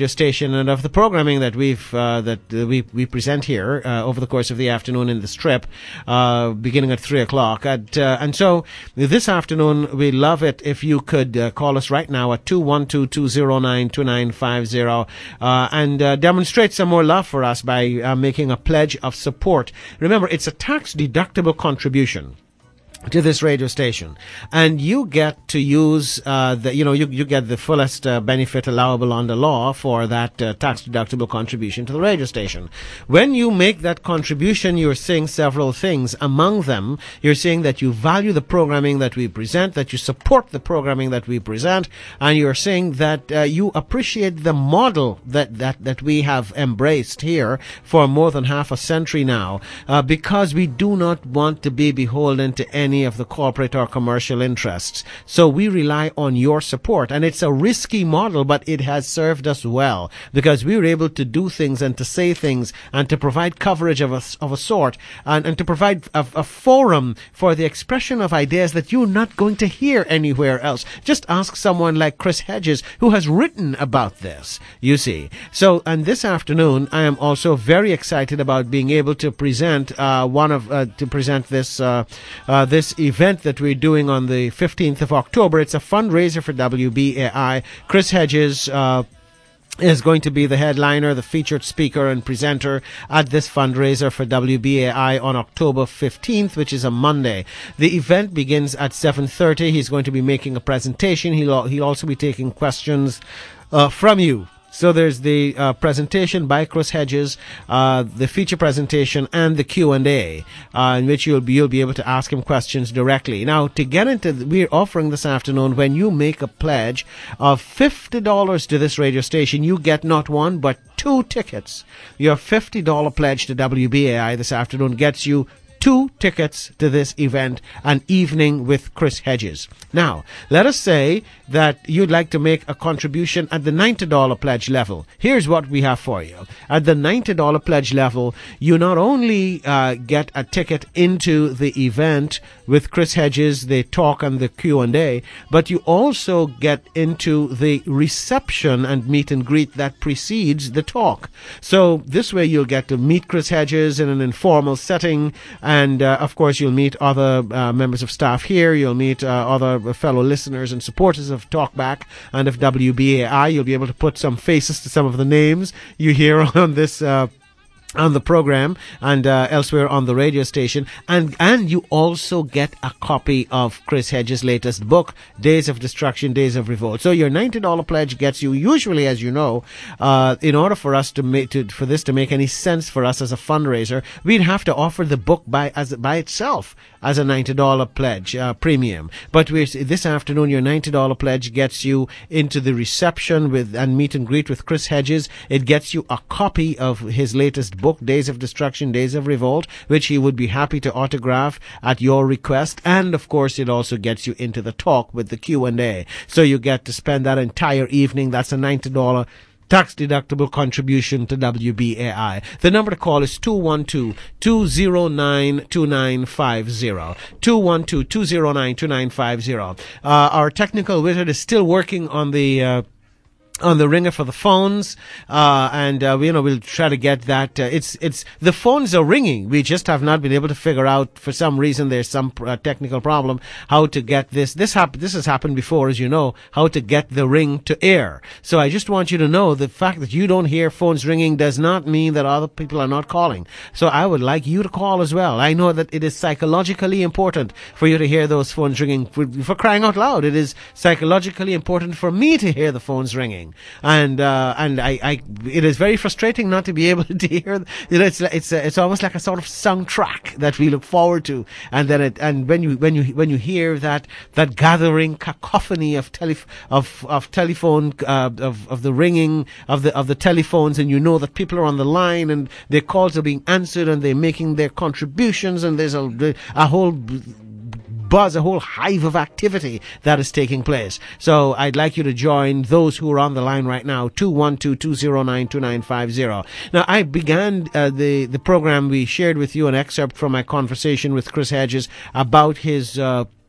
station and of the programming that we've uh, that uh, we we present here uh, over the course of the afternoon in the Strip, uh, beginning at three o'clock. At, uh, and so this afternoon, we love it if you could uh, call us right now at two one two, two zero nine, two nine five zero uh, and uh, demonstrate some more love for us by uh, making a pledge of support. Remember, it's a tax-deductible contribution to this radio station, and you get to use uh the you know you you get the fullest uh, benefit allowable under law for that uh, tax deductible contribution to the radio station. When you make that contribution, you're saying several things. Among them, you're saying that you value the programming that we present, that you support the programming that we present, and you're saying that uh, you appreciate the model that that that we have embraced here for more than half a century now, uh, because we do not want to be beholden to any of the corporate or commercial interests. So we rely on your support, and it's a risky model, but it has served us well because we were able to do things and to say things and to provide coverage of a, of a sort and, and to provide a, a forum for the expression of ideas that you're not going to hear anywhere else. Just ask someone like Chris Hedges, who has written about this, you see. So, and this afternoon, I am also very excited about being able to present uh, one of uh, to present this uh, uh, this event that we're doing on the fifteenth of October. It's a fundraiser for W B A I. Chris Hedges uh, is going to be the headliner, the featured speaker and presenter at this fundraiser for W B A I on October fifteenth, which is a Monday. The event begins at seven thirty. He's going to be making a presentation. He'll, he'll also be taking questions uh, from you. So there's the uh, presentation by Chris Hedges, uh, the feature presentation, and the Q and A, uh, in which you'll be, you'll be able to ask him questions directly. Now, to get into, the, we're offering this afternoon, when you make a pledge of fifty dollars to this radio station, you get not one, but two tickets. Your fifty dollars pledge to W B A I this afternoon gets you two tickets to this event, an evening with Chris Hedges. Now, let us say that you'd like to make a contribution at the ninety dollars pledge level. Here's what we have for you. At the ninety dollars pledge level, you not only uh, get a ticket into the event with Chris Hedges, the talk and the Q and A, but you also get into the reception and meet and greet that precedes the talk. So this way you'll get to meet Chris Hedges in an informal setting, and uh, of course you'll meet other uh, members of staff here, you'll meet uh, other fellow listeners and supporters of Talkback and of W B A I. You'll be able to put some faces to some of the names you hear on this uh, on the program and uh, elsewhere on the radio station, and and you also get a copy of Chris Hedges' latest book, Days of Destruction, Days of Revolt. So your ninety dollars pledge gets you, usually, as you know, uh, in order for us to make to for this to make any sense for us as a fundraiser, we'd have to offer the book by as by itself as a ninety dollars pledge uh, premium. But we're, this afternoon, your ninety dollars pledge gets you into the reception with and meet and greet with Chris Hedges. It gets you a copy of his latest book, Days of Destruction, Days of Revolt, which he would be happy to autograph at your request. And of course, it also gets you into the talk with the Q and A. So you get to spend that entire evening. That's a ninety dollars tax-deductible contribution to W B A I. The number to call is two one two, two zero nine, two nine five zero. two one two, two zero nine, two nine five zero. Uh, our technical wizard is still working on the uh, on the ringer for the phones, uh, and, uh, we, you know, we'll try to get that. Uh, it's, it's, the phones are ringing. We just have not been able to figure out, for some reason, there's some uh, technical problem, how to get this. This hap- this has happened before, as you know, how to get the ring to air. So I just want you to know the fact that you don't hear phones ringing does not mean that other people are not calling. So I would like you to call as well. I know that it is psychologically important for you to hear those phones ringing. For, for crying out loud, it is psychologically important for me to hear the phones ringing. And uh, and I, I, it is very frustrating not to be able to hear. You know, it's it's it's almost like a sort of soundtrack that we look forward to. And then it, and when you when you when you hear that that gathering cacophony of tele of of telephone uh, of of the ringing of the of the telephones, and you know that people are on the line and their calls are being answered and they're making their contributions, and there's a a whole buzz, a whole hive of activity that is taking place. So I'd like you to join those who are on the line right now, two one two, two zero nine, two nine five zero. Now, I began uh, the, the program, we shared with you an excerpt from my conversation with Chris Hedges about his uh,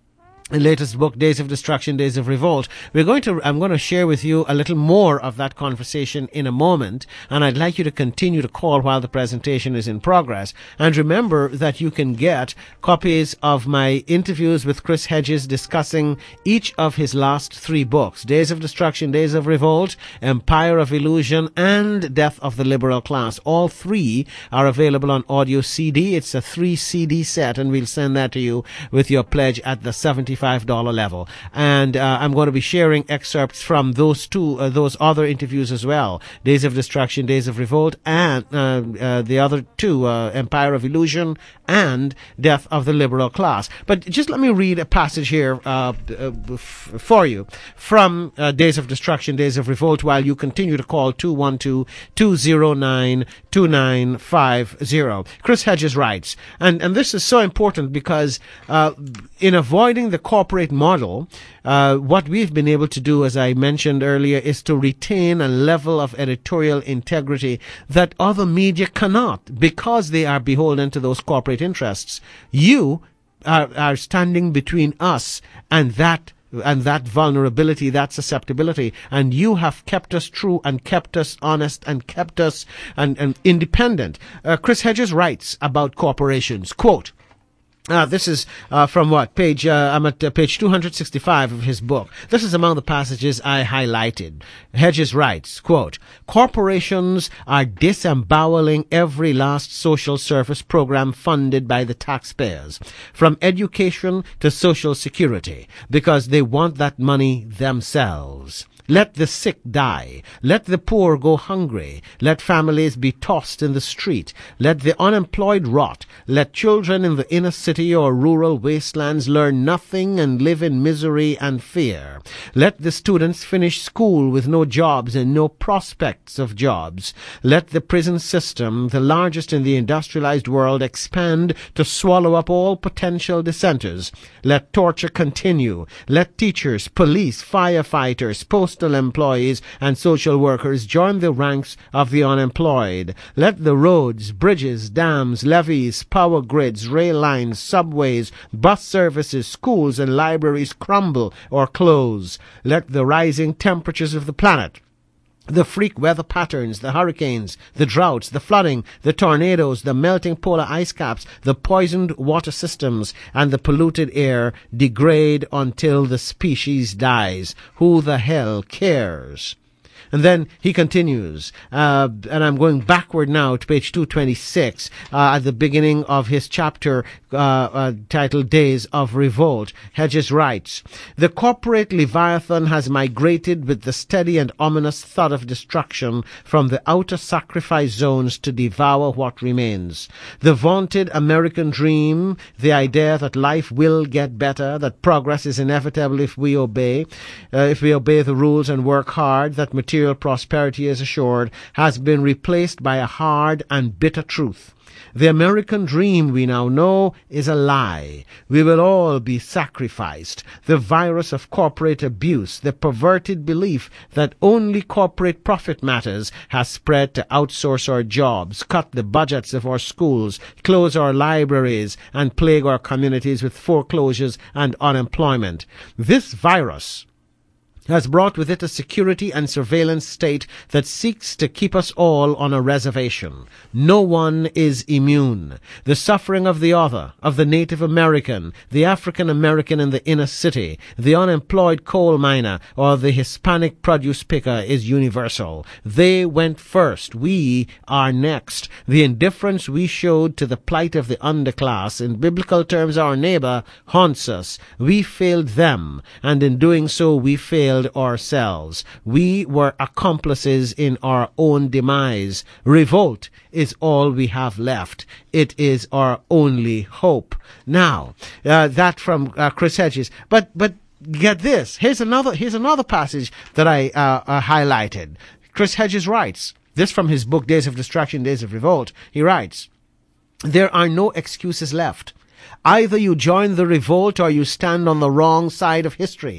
latest book, Days of Destruction, Days of Revolt. We're going to, I'm going to share with you a little more of that conversation in a moment, and I'd like you to continue to call while the presentation is in progress. And remember that you can get copies of my interviews with Chris Hedges discussing each of his last three books, Days of Destruction, Days of Revolt, Empire of Illusion, and Death of the Liberal Class. All three are available on audio C D. It's a three C D set, and we'll send that to you with your pledge at the seventy-five dollars level. And uh, I'm going to be sharing excerpts from those two, uh, those other interviews as well. Days of Destruction, Days of Revolt, and uh, uh, the other two, uh, Empire of Illusion and Death of the Liberal Class. But just let me read a passage here uh, uh, f- for you from uh, Days of Destruction, Days of Revolt, while you continue to call two one two, two zero nine, two nine five zero. Chris Hedges writes, and, and this is so important because uh, in avoiding the corporate model, uh, what we've been able to do, as I mentioned earlier, is to retain a level of editorial integrity that other media cannot, because they are beholden to those corporate interests. You are, are standing between us and that and that vulnerability, that susceptibility, and you have kept us true and kept us honest and kept us and, and independent. Uh, Chris Hedges writes about corporations, quote, Uh, this is uh, from what? Page, uh, I'm at uh, page two hundred sixty-five of his book. This is among the passages I highlighted. Hedges writes, quote, corporations are disemboweling every last social service program funded by the taxpayers, from education to social security, because they want that money themselves. Let the sick die. Let the poor go hungry. Let families be tossed in the street. Let the unemployed rot. Let children in the inner city or rural wastelands learn nothing and live in misery and fear. Let the students finish school with no jobs and no prospects of jobs. Let the prison system, the largest in the industrialized world, expand to swallow up all potential dissenters. Let torture continue. Let teachers, police, firefighters, post employees and social workers join the ranks of the unemployed. Let the roads, bridges, dams, levees, power grids, rail lines, subways, bus services, schools and libraries crumble or close. Let the rising temperatures of the planet, the freak weather patterns, the hurricanes, the droughts, the flooding, the tornadoes, the melting polar ice caps, the poisoned water systems, and the polluted air degrade until the species dies. Who the hell cares? And then he continues, uh, and I'm going backward now to page two twenty-six, uh, at the beginning of his chapter uh, uh, titled Days of Revolt. Hedges writes, the corporate Leviathan has migrated with the steady and ominous thud of destruction from the outer sacrifice zones to devour what remains. The vaunted American dream, the idea that life will get better, that progress is inevitable if we obey, uh, if we obey the rules and work hard, that material prosperity is assured, has been replaced by a hard and bitter truth. The American dream, we now know, is a lie. We will all be sacrificed. The virus of corporate abuse, the perverted belief that only corporate profit matters, has spread to outsource our jobs, cut the budgets of our schools, close our libraries, and plague our communities with foreclosures and unemployment. This virus has brought with it a security and surveillance state that seeks to keep us all on a reservation. No one is immune. The suffering of the other, of the Native American, the African American in the inner city, the unemployed coal miner, or the Hispanic produce picker is universal. They went first. We are next. The indifference we showed to the plight of the underclass, in biblical terms our neighbor, haunts us. We failed them, and in doing so we failed ourselves. We were accomplices in our own demise. Revolt is all we have left. It is our only hope. Now, uh, that from uh, Chris Hedges. But but get this. Here's another. Here's another passage that I uh, uh, highlighted. Chris Hedges writes this from his book Days of Destruction, Days of Revolt. He writes, "There are no excuses left. Either you join the revolt or you stand on the wrong side of history.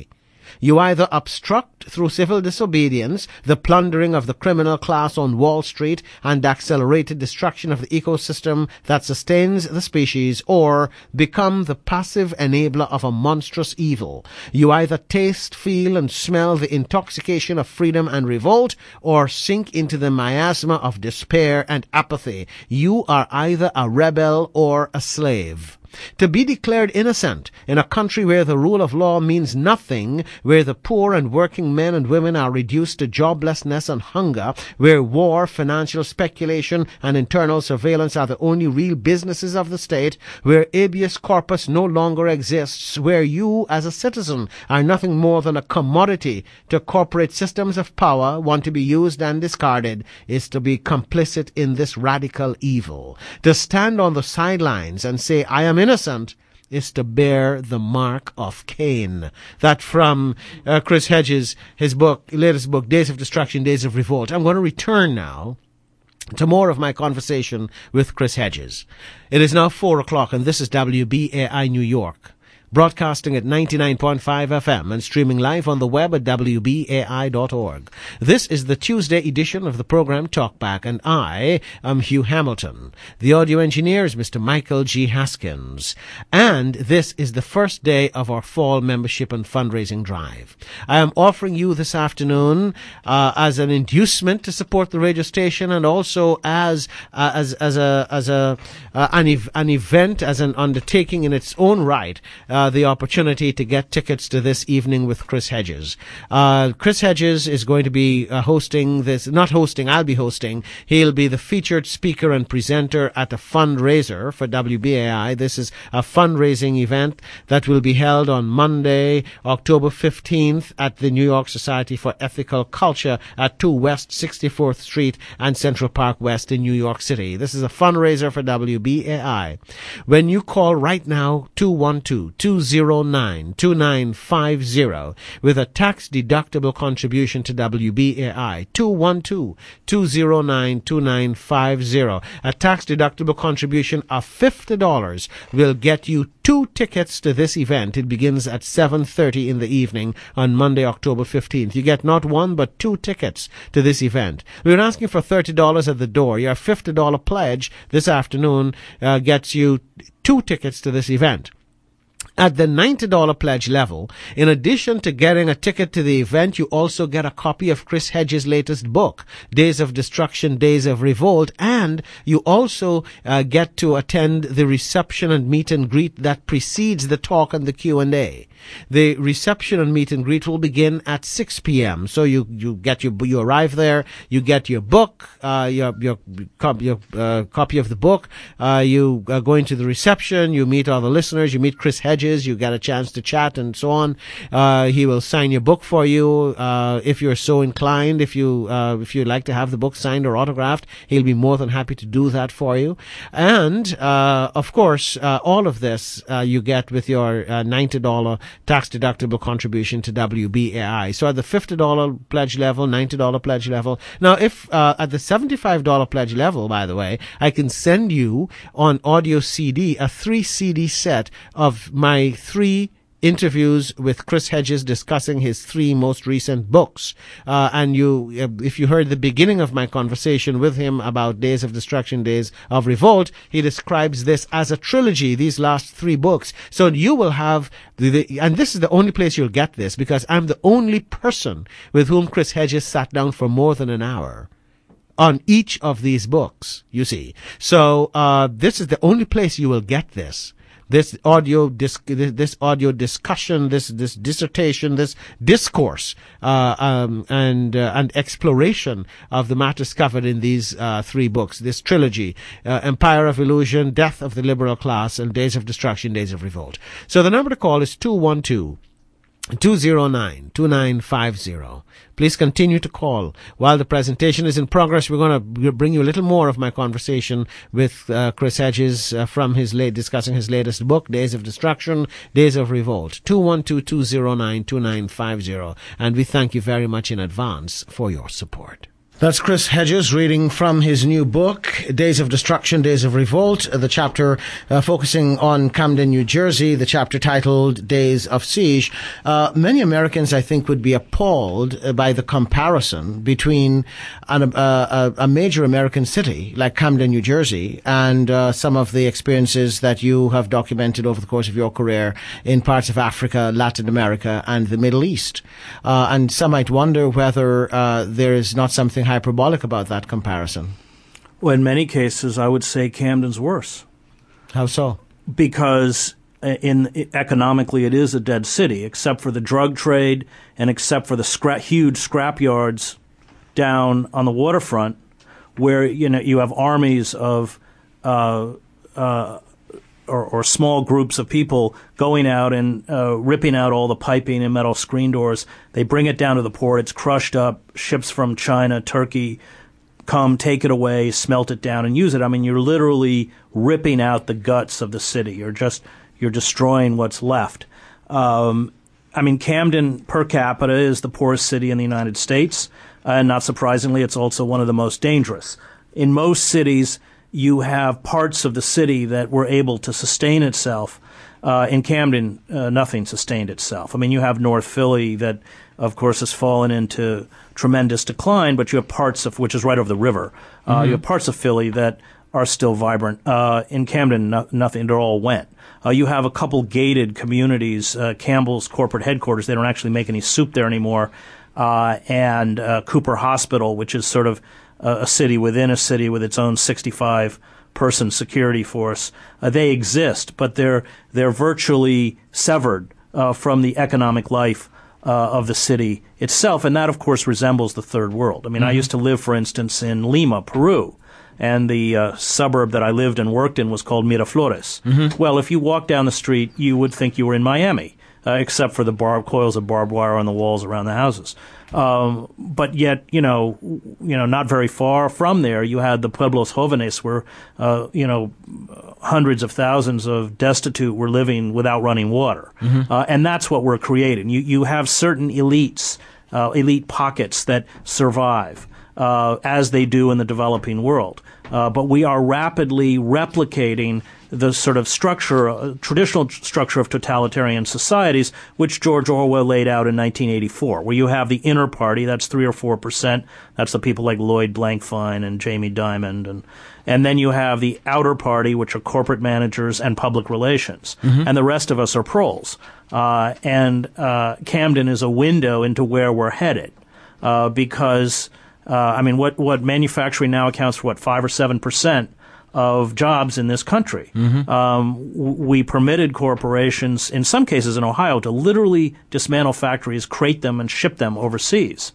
You either obstruct through civil disobedience the plundering of the criminal class on Wall Street and accelerated destruction of the ecosystem that sustains the species, or become the passive enabler of a monstrous evil. You either taste, feel, and smell the intoxication of freedom and revolt, or sink into the miasma of despair and apathy. You are either a rebel or a slave. To be declared innocent in a country where the rule of law means nothing, where the poor and working men and women are reduced to joblessness and hunger, where war, financial speculation, and internal surveillance are the only real businesses of the state, where habeas corpus no longer exists, where you, as a citizen, are nothing more than a commodity to corporate systems of power, one to be used and discarded, is to be complicit in this radical evil. To stand on the sidelines and say, I am innocent, is to bear the mark of Cain. That from uh, Chris Hedges, his book, latest book, Days of Destruction, Days of Revolt. I'm going to return now to more of my conversation with Chris Hedges. It is now four o'clock, and this is W B A I New York, broadcasting at ninety-nine point five F M and streaming live on the web at W B A I dot org. This is the Tuesday edition of the program Talkback, and I am Hugh Hamilton. The audio engineer is Mister Michael G. Haskins. And this is the first day of our fall membership and fundraising drive. I am offering you this afternoon uh, as an inducement to support the radio station, and also as uh, as as a as a uh, an, ev- an event, as an undertaking in its own right. Uh, the opportunity to get tickets to this evening with Chris Hedges. Uh, Chris Hedges is going to be uh, hosting this, not hosting, I'll be hosting. He'll be the featured speaker and presenter at a fundraiser for W B A I. This is a fundraising event that will be held on Monday, October fifteenth at the New York Society for Ethical Culture at two West sixty-fourth Street and Central Park West in New York City. This is a fundraiser for W B A I. When you call right now, two one two, two zero nine, two nine five zero with a tax-deductible contribution to W B A I, two one two, two zero nine, two nine five zero. A tax-deductible contribution of fifty dollars will get you two tickets to this event. It begins at seven thirty in the evening on Monday, October fifteenth. You get not one but two tickets to this event. We're asking for thirty dollars at the door. Your fifty dollars pledge this afternoon uh, gets you two tickets to this event. At the ninety dollars pledge level, in addition to getting a ticket to the event, you also get a copy of Chris Hedges' latest book, Days of Destruction, Days of Revolt, and you also uh, get to attend the reception and meet and greet that precedes the talk and the Q and A. The reception and meet and greet will begin at six p.m. So you, you get your, you arrive there, you get your book, uh, your, your, cop, your uh, copy of the book, uh, you uh, go into the reception, you meet all the listeners, you meet Chris Hedges, you get a chance to chat and so on. Uh, he will sign your book for you, uh, if you're so inclined. If you, uh, if you'd like to have the book signed or autographed, he'll be more than happy to do that for you. And, uh, of course, uh, all of this, uh, you get with your, uh, ninety dollars tax-deductible contribution to W B A I. So at the fifty dollars pledge level, ninety dollars pledge level. Now, if, uh, at the seventy-five dollars pledge level, by the way, I can send you on audio C D, a three C D set of my three interviews with Chris Hedges discussing his three most recent books. Uh, and you, if you heard the beginning of my conversation with him about Days of Destruction, Days of Revolt, he describes this as a trilogy, these last three books. So you will have, the, the, and this is the only place you'll get this, because I'm the only person with whom Chris Hedges sat down for more than an hour on each of these books, you see. So uh, this is the only place you will get this. This audio dis- this audio discussion, this this dissertation, this discourse, uh, um, and uh, and exploration of the matters covered in these uh, three books, this trilogy: uh, Empire of Illusion, Death of the Liberal Class, and Days of Destruction, Days of Revolt. So the number to call is two one two, two zero nine, two nine five zero. Please continue to call. While the presentation is in progress, we're going to bring you a little more of my conversation with uh, Chris Hedges uh, from his late, discussing his latest book, Days of Destruction, Days of Revolt. two one two, two zero nine, two nine five zero. And we thank you very much in advance for your support. That's Chris Hedges reading from his new book, Days of Destruction, Days of Revolt, the chapter uh, focusing on Camden, New Jersey, the chapter titled Days of Siege. Uh, many Americans, I think, would be appalled uh, by the comparison between an, uh, a, a major American city like Camden, New Jersey, and uh, some of the experiences that you have documented over the course of your career in parts of Africa, Latin America, and the Middle East. Uh, and some might wonder whether uh, there is not something hyperbolic about that comparison. Well, in many cases, I would say Camden's worse. How so? Because in economically, it is a dead city, except for the drug trade and except for the scrap, huge scrap yards down on the waterfront, where you know you have armies of uh, uh, or, or small groups of people going out and uh, ripping out all the piping and metal screen doors. They bring it down to the port. It's crushed up. Ships from China, Turkey come, take it away, smelt it down, and use it. I mean, you're literally ripping out the guts of the city. You're just you're destroying what's left. Um, I mean, Camden per capita is the poorest city in the United States, uh, and not surprisingly, it's also one of the most dangerous. In most cities, you have parts of the city that were able to sustain itself. Uh, in Camden, uh, nothing sustained itself. I mean, you have North Philly that, of course, has fallen into tremendous decline, but you have parts of, which is right over the river, uh, mm-hmm. you have parts of Philly that are still vibrant. Uh, in Camden, no, nothing, it all went. Uh, you have a couple gated communities, uh, Campbell's corporate headquarters, they don't actually make any soup there anymore, uh, and uh, Cooper Hospital, which is sort of a city within a city with its own sixty-five person security force. Uh, they exist, but they're they're virtually severed uh, from the economic life uh, of the city itself, and that, of course, resembles the third world. I mean, mm-hmm. I used to live, for instance, in Lima, Peru, and the uh, suburb that I lived and worked in was called Miraflores. Mm-hmm. Well, if you walk down the street, you would think you were in Miami, uh, except for the bar- coils of barbed wire on the walls around the houses. Um, but yet, you know, you know, not very far from there, you had the Pueblos Jóvenes, where, uh, you know, hundreds of thousands of destitute were living without running water. Mm-hmm. Uh, and that's what we're creating. You, you have certain elites, uh, elite pockets that survive, uh, as they do in the developing world. Uh, but we are rapidly replicating the sort of structure, uh, traditional structure of totalitarian societies, which George Orwell laid out in nineteen eighty-four, where you have the inner party, that's three or four percent, that's the people like Lloyd Blankfein and Jamie Dimon, and and then you have the outer party, which are corporate managers and public relations, mm-hmm. and the rest of us are proles. Uh, and uh, Camden is a window into where we're headed, uh, because uh, I mean, what what manufacturing now accounts for what five or seven percent of jobs in this country. Mm-hmm. Um, we permitted corporations, in some cases in Ohio, to literally dismantle factories, crate them, and ship them overseas.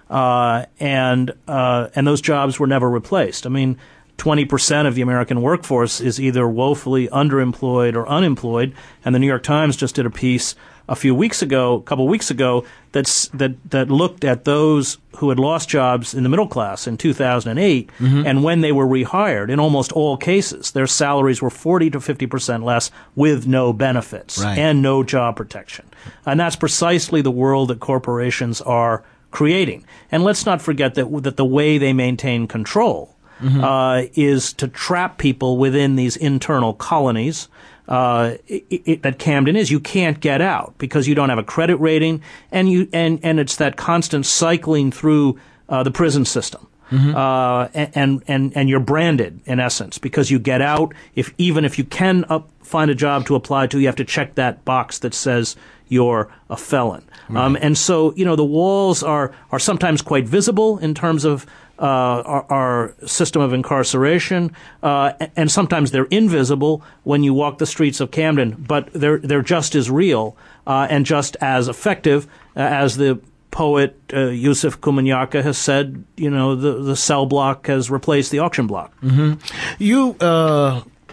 Uh, and uh, and those jobs were never replaced. I mean, twenty percent of the American workforce is either woefully underemployed or unemployed, and the New York Times just did a piece a few weeks ago, a couple of weeks ago, that's, that that looked at those who had lost jobs in the middle class in two thousand eight, mm-hmm. and when they were rehired, in almost all cases, their salaries were forty to fifty percent less with no benefits right. and no job protection. And that's precisely the world that corporations are creating. And let's not forget that that the way they maintain control mm-hmm. uh, is to trap people within these internal colonies. Uh, it, it, that Camden is, you can't get out because you don't have a credit rating, and you and, and it's that constant cycling through uh, the prison system. Mm-hmm. Uh, and, and, and you're branded in essence because you get out. If even if you can up, find a job to apply to, you have to check that box that says you're a felon. Right. Um, and so, you know, the walls are, are sometimes quite visible in terms of Uh, our, our system of incarceration, uh, and sometimes they're invisible when you walk the streets of Camden, but they're they're just as real uh, and just as effective uh, as the poet uh, Yusuf Komunyakaa has said. You know, the the cell block has replaced the auction block. Mm-hmm. You. Uh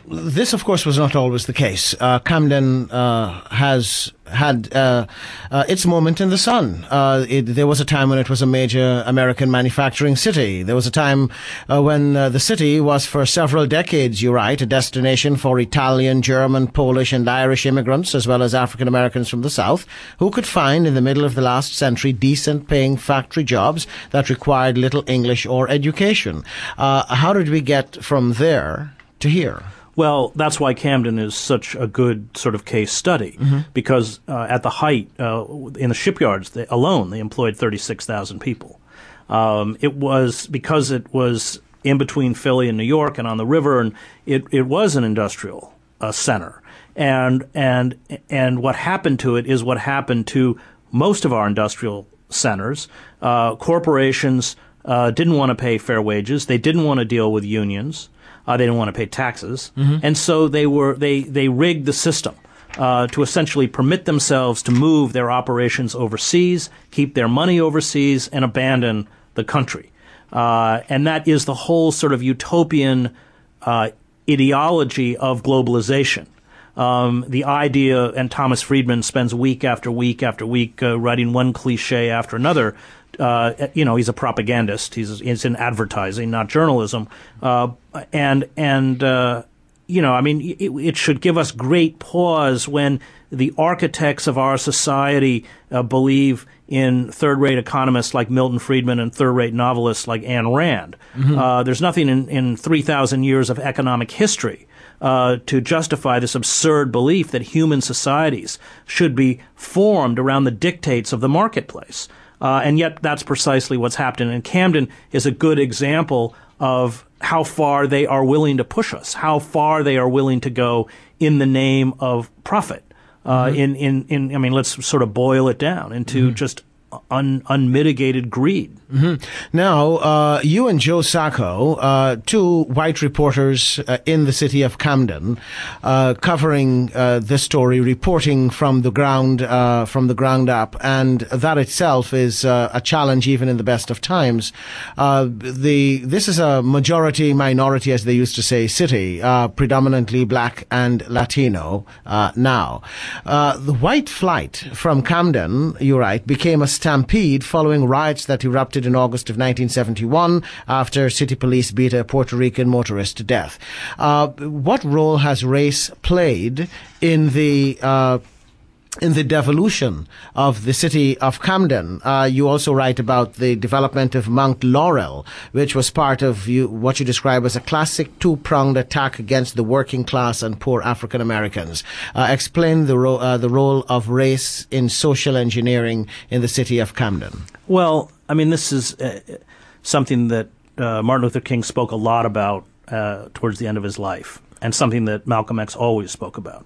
this, of course, was not always the case. Uh, Camden uh, has had uh, uh, its moment in the sun. Uh, it, there was a time when it was a major American manufacturing city. There was a time uh, when uh, the city was for several decades, you write, a destination for Italian, German, Polish and Irish immigrants, as well as African Americans from the South, who could find in the middle of the last century decent paying factory jobs that required little English or education. Uh, how did we get from there to here? Well, that's why Camden is such a good sort of case study, mm-hmm. because uh, at the height, uh, in the shipyards they, alone, they employed thirty-six thousand people. Um, it was because it was in between Philly and New York and on the river, and it, it was an industrial uh, center. And and and what happened to it is what happened to most of our industrial centers. Uh, corporations uh, didn't want to pay fair wages. They didn't want to deal with unions. Uh, they didn't want to pay taxes, mm-hmm. and so they were they they rigged the system uh, to essentially permit themselves to move their operations overseas, keep their money overseas, and abandon the country. Uh, and that is the whole sort of utopian uh, ideology of globalization. Um, the idea, and Thomas Friedman spends week after week after week uh, writing one cliche after another. Uh, you know, he's a propagandist. He's, he's in advertising, not journalism. Uh, and, and uh, you know, I mean, it, it should give us great pause when the architects of our society uh, believe in third-rate economists like Milton Friedman and third-rate novelists like Ayn Rand. Mm-hmm. Uh, there's nothing in, in three thousand years of economic history uh, to justify this absurd belief that human societies should be formed around the dictates of the marketplace. Uh, and yet that's precisely what's happened. And Camden is a good example of how far they are willing to push us, how far they are willing to go in the name of profit. Uh, mm-hmm. in, in, in, I mean, let's sort of boil it down into mm-hmm. just un, unmitigated greed. Mm-hmm. Now, uh, you and Joe Sacco, uh, two white reporters uh, in the city of Camden, uh, covering uh, this story, reporting from the ground, uh, from the ground up, and that itself is uh, a challenge even in the best of times. Uh, the this is a majority minority, as they used to say, city, uh, predominantly black and Latino. Uh, now, uh, the white flight from Camden, you write, became a stampede following riots that erupted in August of nineteen seventy-one after city police beat a Puerto Rican motorist to death. Uh, what role has race played in the uh, in the devolution of the city of Camden? Uh, you also write about the development of Mount Laurel, which was part of you, what you describe as a classic two-pronged attack against the working class and poor African Americans. Uh, explain the, ro- uh, the role of race in social engineering in the city of Camden. Well, I mean, this is uh, something that uh, Martin Luther King spoke a lot about uh, towards the end of his life, and something that Malcolm X always spoke about.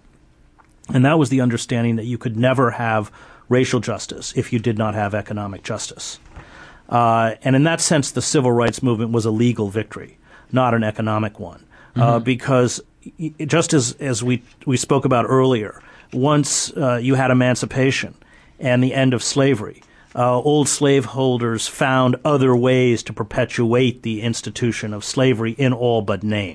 And that was the understanding that you could never have racial justice if you did not have economic justice. Uh, and in that sense, the civil rights movement was a legal victory, not an economic one. Mm-hmm. Uh, because just as, as we, we spoke about earlier, once uh, you had emancipation and the end of slavery, uh, old slaveholders found other ways to perpetuate the institution of slavery in all but name.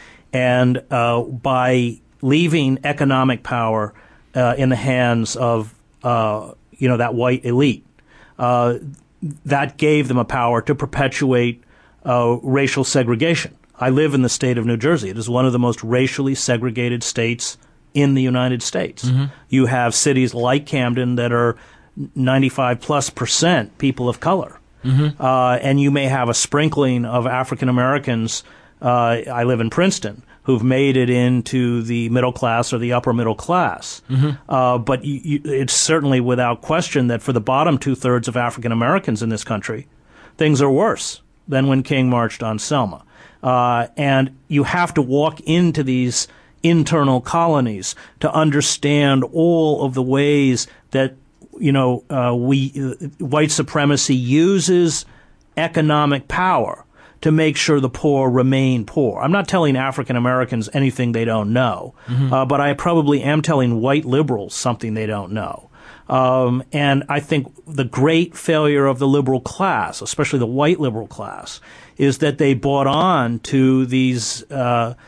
And uh, by leaving economic power uh, in the hands of, uh, you know, that white elite, uh, that gave them a power to perpetuate uh, racial segregation. I live in the state of New Jersey. It is one of the most racially segregated states in the United States. Mm-hmm. You have cities like Camden that are ninety-five plus percent people of color. Mm-hmm. Uh, and you may have a sprinkling of African Americans. Uh, I live in Princeton, who've made it into the middle class or the upper middle class. Mm-hmm. Uh, but you, you, it's certainly without question that for the bottom two-thirds of African Americans in this country, things are worse than when King marched on Selma. Uh, and you have to walk into these internal colonies to understand all of the ways that, you know, uh, we uh, white supremacy uses economic power to make sure the poor remain poor. I'm not telling African Americans anything they don't know, mm-hmm. uh, but I probably am telling white liberals something they don't know. Um, and I think the great failure of the liberal class, especially the white liberal class, is that they bought on to these uh,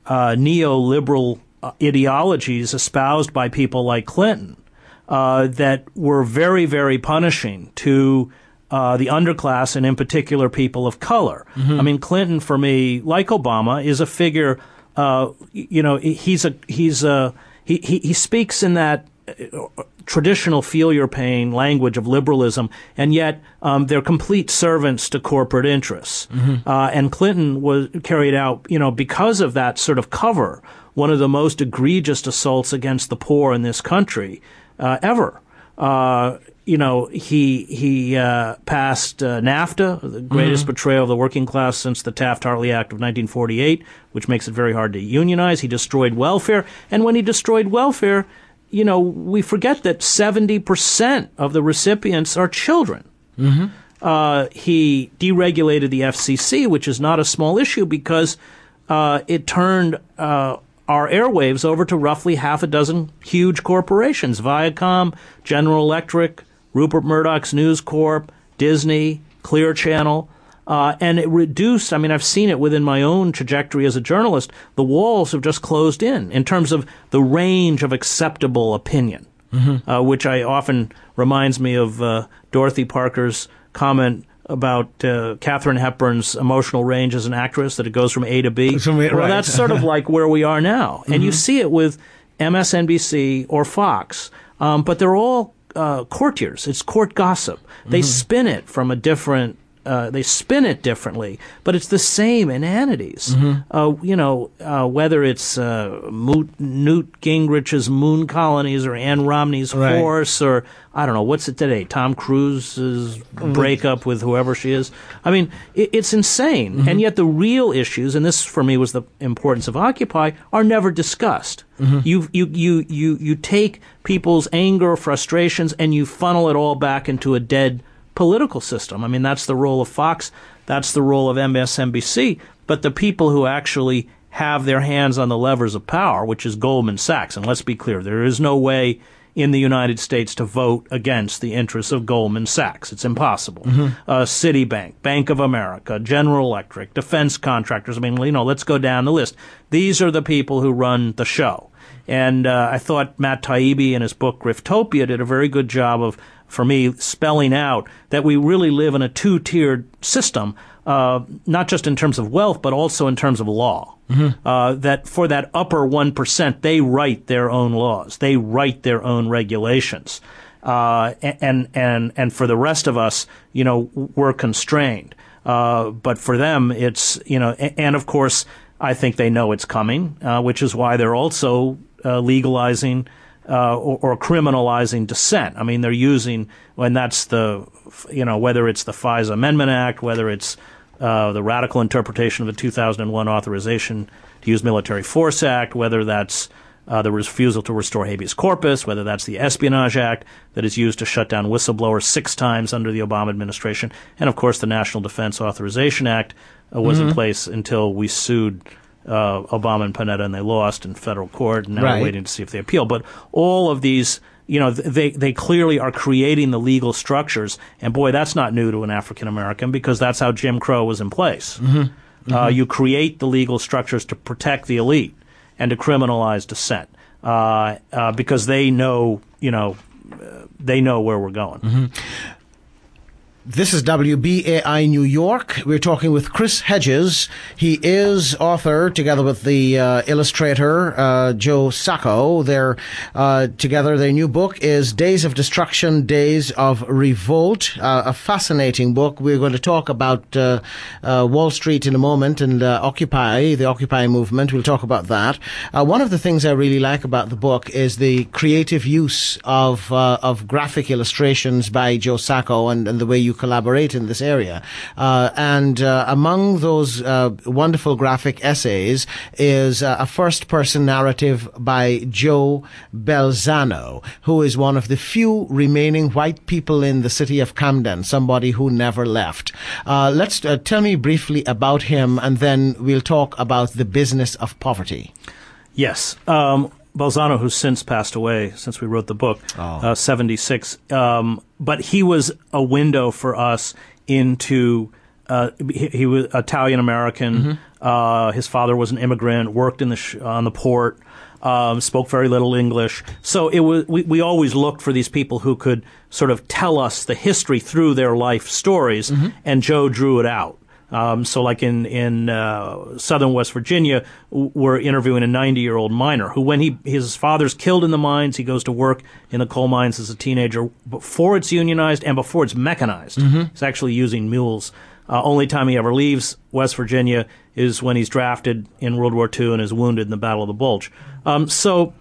uh, neoliberal uh, ideologies espoused by people like Clinton uh, that were very, very punishing to uh, the underclass and in particular people of color. Mm-hmm. I mean, Clinton, for me, like Obama, is a figure. Uh, you know, he's a he's a he he, he speaks in that traditional feel your pain language of liberalism, and yet um, they're complete servants to corporate interests. Mm-hmm. Uh, and Clinton was carried out, you know, because of that sort of cover, one of the most egregious assaults against the poor in this country uh, ever. Uh, you know, he he uh, passed uh, NAFTA, the greatest mm-hmm. betrayal of the working class since the Taft-Hartley Act of nineteen forty-eight, which makes it very hard to unionize. He destroyed welfare, and when he destroyed welfare, you know, we forget that seventy percent of the recipients are children. Mm-hmm. Uh, he deregulated the F C C, which is not a small issue because uh, it turned uh, our airwaves over to roughly half a dozen huge corporations: Viacom, General Electric, Rupert Murdoch's News Corp, Disney, Clear Channel. Uh, and it reduced, I mean, I've seen it within my own trajectory as a journalist, the walls have just closed in in terms of the range of acceptable opinion, mm-hmm. uh, which I often reminds me of uh, Dorothy Parker's comment about uh, Katharine Hepburn's emotional range as an actress, that it goes from A to B. Well, right. That's sort of like where we are now. And mm-hmm. you see it with M S N B C or Fox, um, but they're all uh, courtiers. It's court gossip. They mm-hmm. spin it from a different Uh, they spin it differently, but it's the same inanities. Mm-hmm. Uh, you know, uh, whether it's uh, Moot, Newt Gingrich's moon colonies or Ann Romney's right. horse, or I don't know, what's it today? Tom Cruise's breakup with whoever she is. I mean, it, it's insane. Mm-hmm. And yet the real issues, and this for me was the importance of Occupy, are never discussed. Mm-hmm. You, you, you, you, you take people's anger, frustrations, and you funnel it all back into a dead political system. I mean, that's the role of Fox, that's the role of M S N B C, but the people who actually have their hands on the levers of power, which is Goldman Sachs, and let's be clear, there is no way in the United States to vote against the interests of Goldman Sachs. It's impossible. Mm-hmm. Uh, Citibank, Bank of America, General Electric, defense contractors. I mean, you know, let's go down the list. These are the people who run the show. And uh, I thought Matt Taibbi in his book Griftopia did a very good job of, for me, spelling out that we really live in a two-tiered system, uh, not just in terms of wealth, but also in terms of law. Mm-hmm. Uh, that for that upper one percent, they write their own laws. They write their own regulations. Uh, and, and, and for the rest of us, you know, we're constrained. Uh, but for them, it's, you know, and, and of course, I think they know it's coming, uh, which is why they're also uh, legalizing Uh, or, or criminalizing dissent. I mean, they're using, and that's the, you know, whether it's the FISA Amendment Act, whether it's uh, the radical interpretation of the two thousand one Authorization to Use Military Force Act, whether that's uh, the refusal to restore habeas corpus, whether that's the Espionage Act that is used to shut down whistleblowers six times under the Obama administration, and of course the National Defense Authorization Act uh, was mm-hmm. in place until we sued Uh, Obama and Panetta, and they lost in federal court, and now right. we're waiting to see if they appeal. But all of these, you know, they they clearly are creating the legal structures, and boy, that's not new to an African American, because that's how Jim Crow was in place. Mm-hmm. Mm-hmm. Uh, you create the legal structures to protect the elite and to criminalize dissent, uh, uh, because they know, you know, uh, they know where we're going. Mm-hmm. This is W B A I New York. We're talking with Chris Hedges. He is author, together with the uh, illustrator, uh, Joe Sacco. They're uh, together. Their new book is Days of Destruction, Days of Revolt, uh, a fascinating book. We're going to talk about uh, uh, Wall Street in a moment and uh, Occupy, the Occupy movement. We'll talk about that. Uh, one of the things I really like about the book is the creative use of uh, of graphic illustrations by Joe Sacco, and, and the way you collaborate in this area. Uh, and uh, among those uh, wonderful graphic essays is uh, a first-person narrative by Joe Belzano, who is one of the few remaining white people in the city of Camden, somebody who never left. Uh, let's uh, tell me briefly about him, and then we'll talk about the business of poverty. Yes. Um Bolzano, who's since passed away since we wrote the book, oh. uh, seventy-six. Um, but he was a window for us into uh, he, he was Italian American. Mm-hmm. Uh, his father was an immigrant, worked in the sh- on the port, um, spoke very little English. So it was we, we always looked for these people who could sort of tell us the history through their life stories, mm-hmm. and Joe drew it out. Um, so like in, in uh, southern West Virginia, we're interviewing a ninety-year-old miner who, when he his father's killed in the mines, he goes to work in the coal mines as a teenager before it's unionized and before it's mechanized. Mm-hmm. He's actually using mules. Uh, only time he ever leaves West Virginia is when he's drafted in World War Two and is wounded in the Battle of the Bulge. Um, so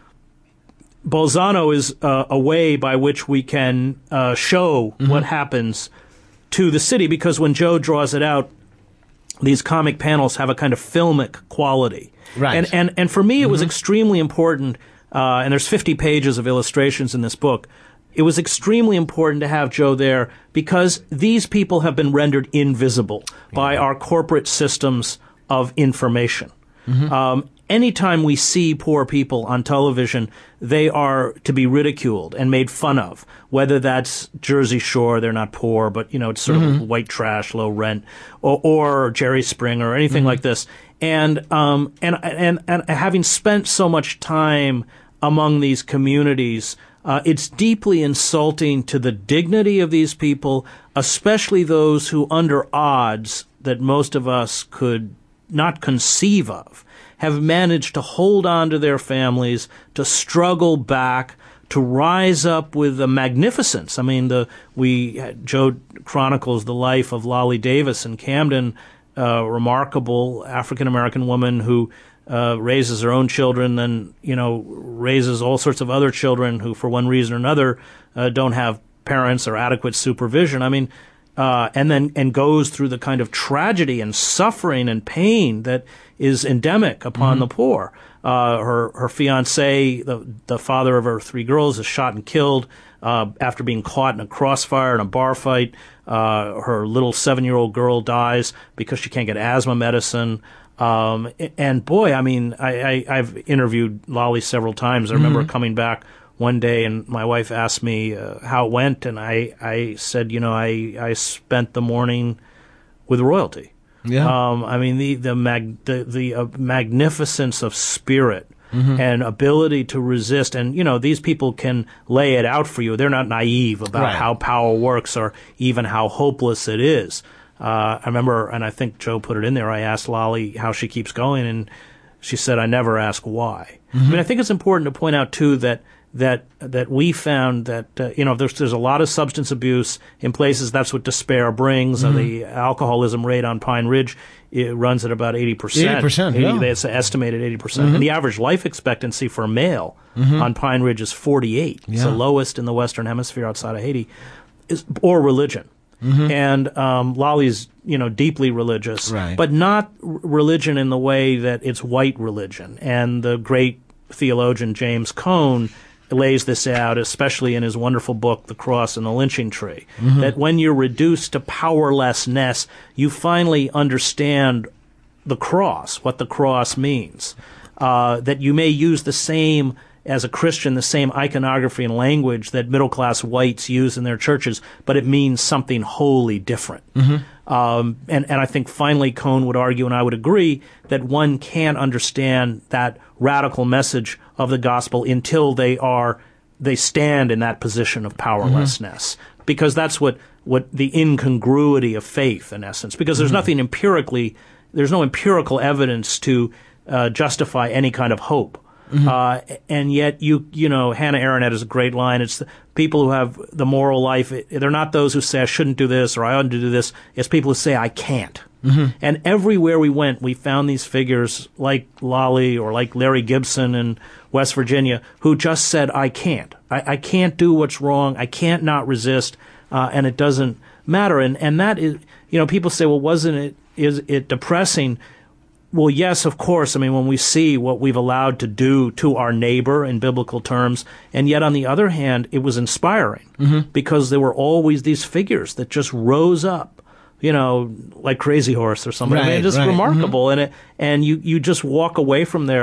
Bolzano is uh, a way by which we can uh, show mm-hmm. what happens to the city, because when Joe draws it out, these comic panels have a kind of filmic quality. Right. And and, and for me, it mm-hmm. was extremely important, uh, and there's fifty pages of illustrations in this book. It was extremely important to have Joe there because these people have been rendered invisible yeah. by our corporate systems of information. Mm-hmm. Um, anytime we see poor people on television, they are to be ridiculed and made fun of, whether that's Jersey Shore, they're not poor, but, you know, it's sort mm-hmm. of white trash, low rent, or, or Jerry Springer or anything mm-hmm. like this. And, um, and, and, and having spent so much time among these communities, Uh, it's deeply insulting to the dignity of these people, especially those who, under odds that most of us could not conceive of, have managed to hold on to their families, to struggle back, to rise up with a magnificence. I mean, the we Joe chronicles the life of Lolly Davis in Camden, a remarkable African-American woman who Uh, raises her own children, then, you know, raises all sorts of other children who, for one reason or another, uh, don't have parents or adequate supervision. I mean, uh, and then and goes through the kind of tragedy and suffering and pain that is endemic upon mm-hmm. the poor. Uh, her her fiancé, the the father of her three girls, is shot and killed uh, after being caught in a crossfire in a bar fight. Uh, her little seven-year-old girl dies because she can't get asthma medicine. Um, and boy, I mean, I, I, I've interviewed Lolly several times. I remember mm-hmm. coming back one day and my wife asked me uh, how it went, and I, I said, you know, I, I spent the morning with royalty. Yeah. Um, I mean, the the mag, the, the uh, magnificence of spirit mm-hmm. and ability to resist, and you know, these people can lay it out for you. They're not naive about right. how power works or even how hopeless it is. Uh, I remember, and I think Joe put it in there, I asked Lolly how she keeps going, and she said, I never ask why. Mm-hmm. I mean, I think it's important to point out, too, that that that we found that, uh, you know, there's, there's a lot of substance abuse in places. That's what despair brings. Mm-hmm. Uh, the alcoholism rate on Pine Ridge, it runs at about eighty percent. eighty percent, eighty, yeah. It's estimated eighty percent. Mm-hmm. And the average life expectancy for a male mm-hmm. on Pine Ridge is forty-eight. Yeah. It's the lowest in the Western Hemisphere outside of Haiti, is, or religion. Mm-hmm. And um, Lolly's, you know, deeply religious, right. but not r- religion in the way that it's white religion. And the great theologian James Cone lays this out, especially in his wonderful book, The Cross and the Lynching Tree, mm-hmm. that when you're reduced to powerlessness, you finally understand the cross, what the cross means, uh, that you may use the same as a Christian, the same iconography and language that middle-class whites use in their churches, but it means something wholly different. Mm-hmm. Um, and, and I think finally Cone would argue, and I would agree, that one can't understand that radical message of the gospel until they are, they stand in that position of powerlessness. Mm-hmm. Because that's what, what the incongruity of faith, in essence, because there's mm-hmm. nothing empirically, there's no empirical evidence to uh, justify any kind of hope. Mm-hmm. Uh, and yet, you you know, Hannah Arendt has a great line. It's the people who have the moral life. They're not those who say, I shouldn't do this or I ought to do this. It's people who say, I can't. Mm-hmm. And everywhere we went, we found these figures like Lolly or like Larry Gibson in West Virginia who just said, I can't. I, I can't do what's wrong. I can't not resist. Uh, and it doesn't matter. And, and that is, you know, people say, well, wasn't it, is it depressing? Well, yes, of course. I mean, when we see what we've allowed to do to our neighbor in biblical terms, and yet on the other hand, it was inspiring mm-hmm. because there were always these figures that just rose up, you know, like Crazy Horse or something. Right, I mean, just right. remarkable. Mm-hmm. And it, and you, you just walk away from there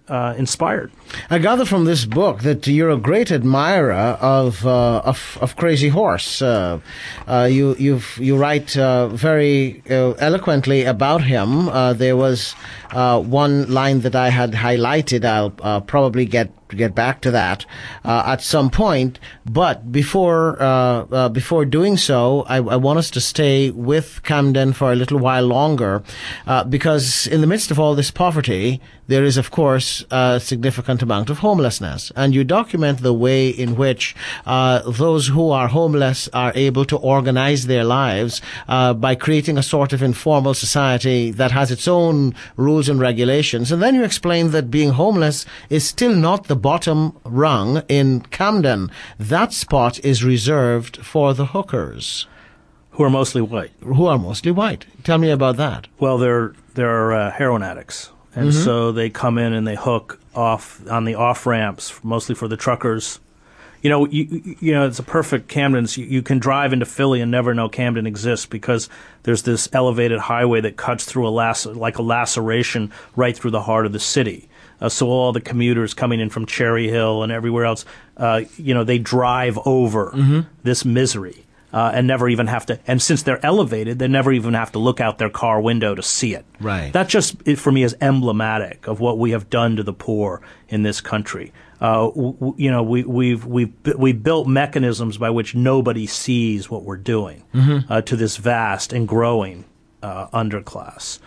uh, inspired. I gather from this book that you're a great admirer of uh, of, of Crazy Horse. Uh, uh, you you've, you write uh, very uh, eloquently about him. Uh, there was uh, one line that I had highlighted. I'll uh, probably get get back to that uh, at some point. But before uh, uh, before doing so, I, I want us to stay with Camden for a little while longer, uh, because in the midst of all this poverty, there is, of course, a significant amount of homelessness. And you document the way in which uh, those who are homeless are able to organize their lives uh, by creating a sort of informal society that has its own rules and regulations. And then you explain that being homeless is still not the bottom rung in Camden. That spot is reserved for the hookers. Who are mostly white. Who are mostly white. Tell me about that. Well, they're, they're uh, heroin addicts. And mm-hmm. so they come in and they hook off on the off-ramps, mostly for the truckers. You know, you, you know, it's a perfect Camden's. You, you can drive into Philly and never know Camden exists because there's this elevated highway that cuts through a lac- like a laceration right through the heart of the city. Uh, so all the commuters coming in from Cherry Hill and everywhere else, uh, you know, they drive over mm-hmm. this misery. Uh, and never even have to, and since they're elevated, they never even have to look out their car window to see it. Right. That just, it, for me, is emblematic of what we have done to the poor in this country. Uh, w- you know, we, we've we've we've built mechanisms by which nobody sees what we're doing mm-hmm. uh, to this vast and growing uh, underclass,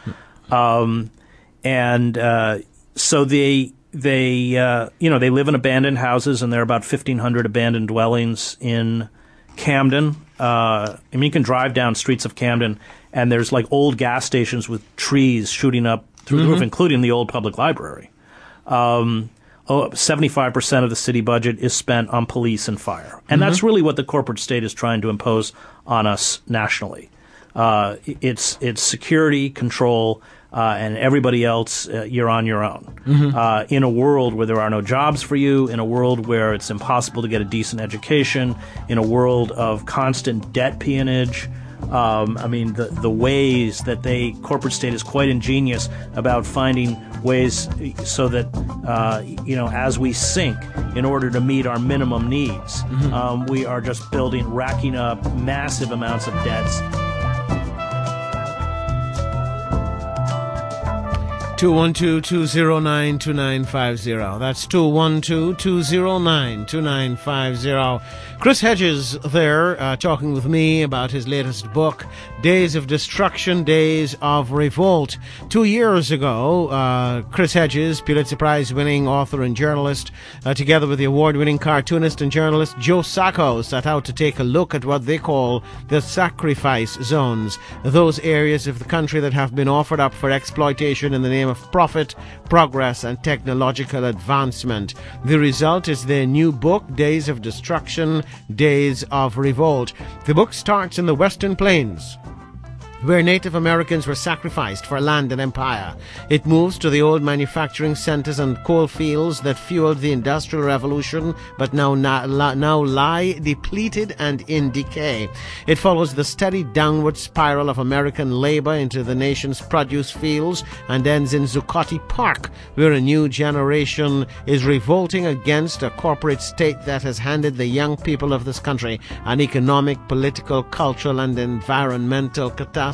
um, and uh, so they they uh, you know they live in abandoned houses, and there are about fifteen hundred abandoned dwellings in Camden. Uh, I mean, you can drive down streets of Camden, and there's like old gas stations with trees shooting up through mm-hmm. the roof, including the old public library. Um, oh, seventy-five percent of the city budget is spent on police and fire. And mm-hmm. that's really what the corporate state is trying to impose on us nationally. Uh, it's, it's security, control, Uh, and everybody else, uh, you're on your own. Mm-hmm. Uh, in a world where there are no jobs for you, in a world where it's impossible to get a decent education, in a world of constant debt peonage. Um, I mean, the the ways that they, corporate state is quite ingenious about finding ways so that, uh, you know, as we sink, in order to meet our minimum needs, mm-hmm. um, we are just building, racking up massive amounts of debts. two one two, two zero nine, two nine five zero. That's two one two, two zero nine, two nine five zero. Chris Hedges there uh, talking with me about his latest book, Days of Destruction, Days of Revolt. Two years ago, uh, Chris Hedges, Pulitzer Prize-winning author and journalist, uh, together with the award-winning cartoonist and journalist Joe Sacco, set out to take a look at what they call the sacrifice zones, those areas of the country that have been offered up for exploitation in the name of profit, progress, and technological advancement. The result is their new book, Days of Destruction, Days of Revolt. The book starts in the Western Plains, where Native Americans were sacrificed for land and empire. It moves to the old manufacturing centers and coal fields that fueled the Industrial Revolution, but now, now, now lie depleted and in decay. It follows the steady downward spiral of American labor into the nation's produce fields and ends in Zuccotti Park, where a new generation is revolting against a corporate state that has handed the young people of this country an economic, political, cultural, and environmental catastrophe.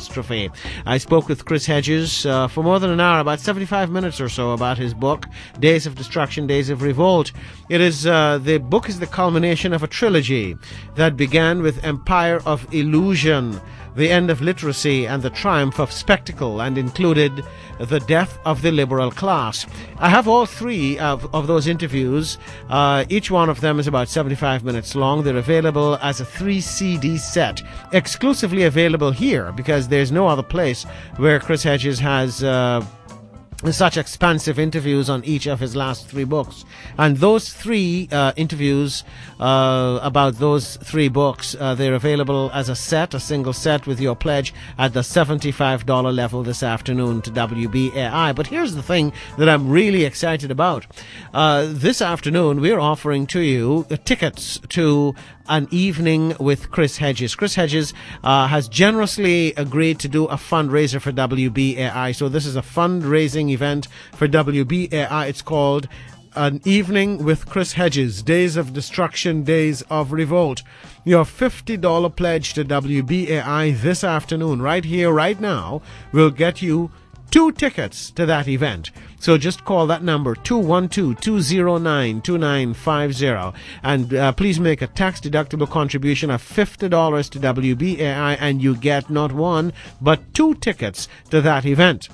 I spoke with Chris Hedges uh, for more than an hour, about seventy-five minutes or so, about his book, Days of Destruction, Days of Revolt. It is uh, the book is the culmination of a trilogy that began with Empire of Illusion, the end of literacy, and the triumph of spectacle, and included the death of the liberal class. I have all three of, of those interviews. Uh, each one of them is about seventy-five minutes long. They're available as a three C D set, exclusively available here, because there's no other place where Chris Hedges has uh, such expansive interviews on each of his last three books. And those three uh, interviews uh, about those three books, uh, they're available as a set, a single set with your pledge at the seventy-five dollars level this afternoon to W B A I. But here's the thing that I'm really excited about. Uh, this afternoon, we're offering to you uh, tickets to an evening with Chris Hedges. Chris Hedges uh, has generously agreed to do a fundraiser for W B A I. So this is a fundraising event for W B A I. It's called An Evening with Chris Hedges, Days of Destruction, Days of Revolt. Your fifty dollars pledge to W B A I this afternoon, right here, right now, will get you two tickets to that event. So just call that number, two one two, two zero nine, two nine five zero, and uh, please make a tax-deductible contribution of fifty dollars to W B A I, and you get not one, but two tickets to that event.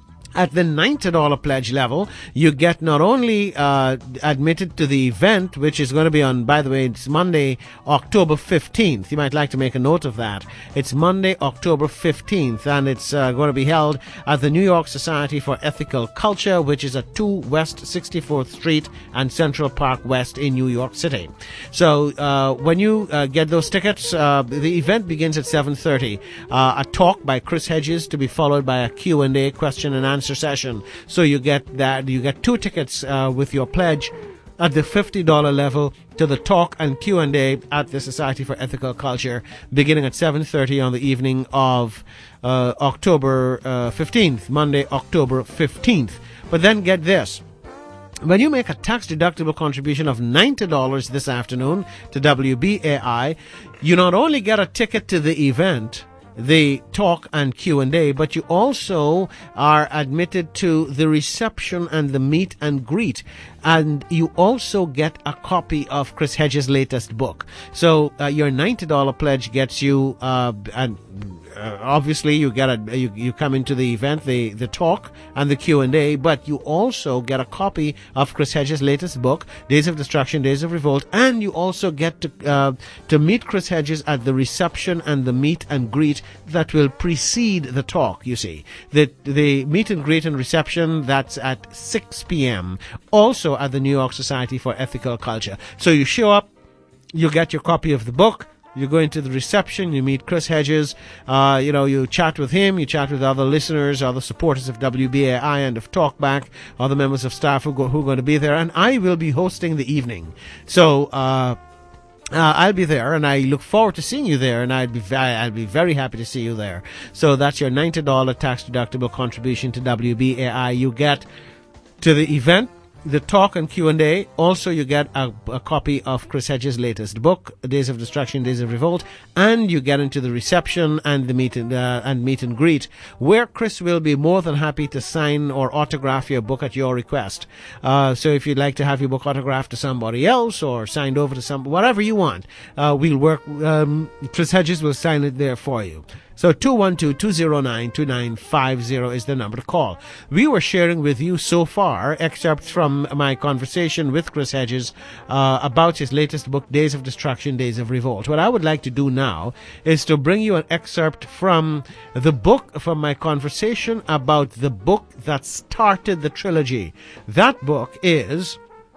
At the ninety dollars pledge level, you get not only uh, admitted to the event, which is going to be on, by the way, it's Monday, October fifteenth. You might like to make a note of that. It's Monday, October fifteenth, and it's uh, going to be held at the New York Society for Ethical Culture, which is at two West sixty-fourth Street and Central Park West in New York City. So uh, when you uh, get those tickets, uh, the event begins at seven thirty. Uh, a talk by Chris Hedges to be followed by a Q and A, question and answer session. So you get that, you get two tickets uh, with your pledge at the fifty dollars level to the talk and Q and A at the Society for Ethical Culture, beginning at seven thirty on the evening of uh, October uh, fifteenth, Monday, October fifteenth. But then get this. When you make a tax-deductible contribution of ninety dollars this afternoon to W B A I, you not only get a ticket to the event, the talk and Q and A, but you also are admitted to the reception and the meet and greet, and you also get a copy of Chris Hedges' latest book. So uh, your ninety dollars pledge gets you uh, and Uh, obviously you get a you, you come into the event, the the talk and the Q and A, but you also get a copy of Chris Hedges' latest book, Days of Destruction, Days of Revolt, and you also get to uh, to meet Chris Hedges at the reception and the meet and greet that will precede the talk. You see, the the meet and greet and reception, that's at six p.m. also at the New York Society for Ethical Culture. So you show up, you get your copy of the book. You go into the reception, you meet Chris Hedges, uh, you know, you chat with him, you chat with other listeners, other supporters of W B A I and of Talkback, other members of staff who, go, who are going to be there, and I will be hosting the evening. So, uh, Uh, I'll be there, and I look forward to seeing you there, and I'd be very, I'd be very happy to see you there. So that's your ninety dollars tax-deductible contribution to W B A I. You get to the event, the talk and Q and A. Also, you get a, a copy of Chris Hedges' latest book, Days of Destruction, Days of Revolt, and you get into the reception and the meet and, uh, and meet and greet, where Chris will be more than happy to sign or autograph your book at your request. Uh, so if you'd like to have your book autographed to somebody else or signed over to some, whatever you want, uh, we'll work. Um, Chris Hedges will sign it there for you. So two one two, two zero nine, two nine five zero is the number to call. We were sharing with you so far excerpts from my conversation with Chris Hedges uh, about his latest book, Days of Destruction, Days of Revolt. What I would like to do now is to bring you an excerpt from the book, from my conversation about the book that started the trilogy. That book is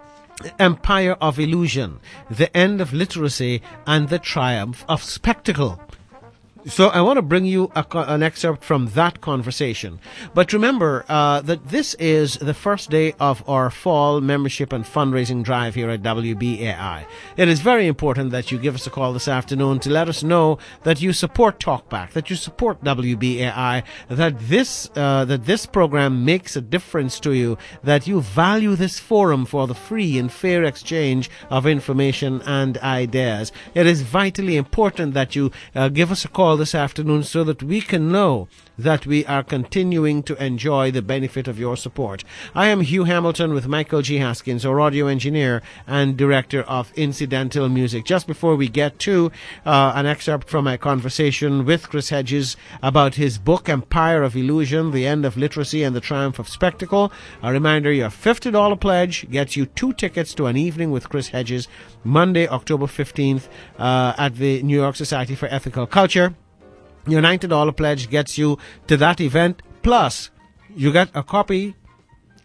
Empire of Illusion, The End of Literacy and the Triumph of Spectacle. So I want to bring you a, an excerpt from that conversation. But remember uh, that this is the first day of our fall membership and fundraising drive here at W B A I. It is very important that you give us a call this afternoon to let us know that you support Talkback, that you support W B A I, that this uh, that this program makes a difference to you, that you value this forum for the free and fair exchange of information and ideas. It is vitally important that you uh, give us a call this afternoon so that we can know that we are continuing to enjoy the benefit of your support. I am Hugh Hamilton with Michael G. Haskins, our audio engineer and director of Incidental Music. Just before we get to uh, an excerpt from my conversation with Chris Hedges about his book, Empire of Illusion, The End of Literacy and the Triumph of Spectacle, a reminder, your fifty dollars pledge gets you two tickets to an evening with Chris Hedges, Monday, October fifteenth, uh, at the New York Society for Ethical Culture. Your ninety dollars pledge gets you to that event, plus you get a copy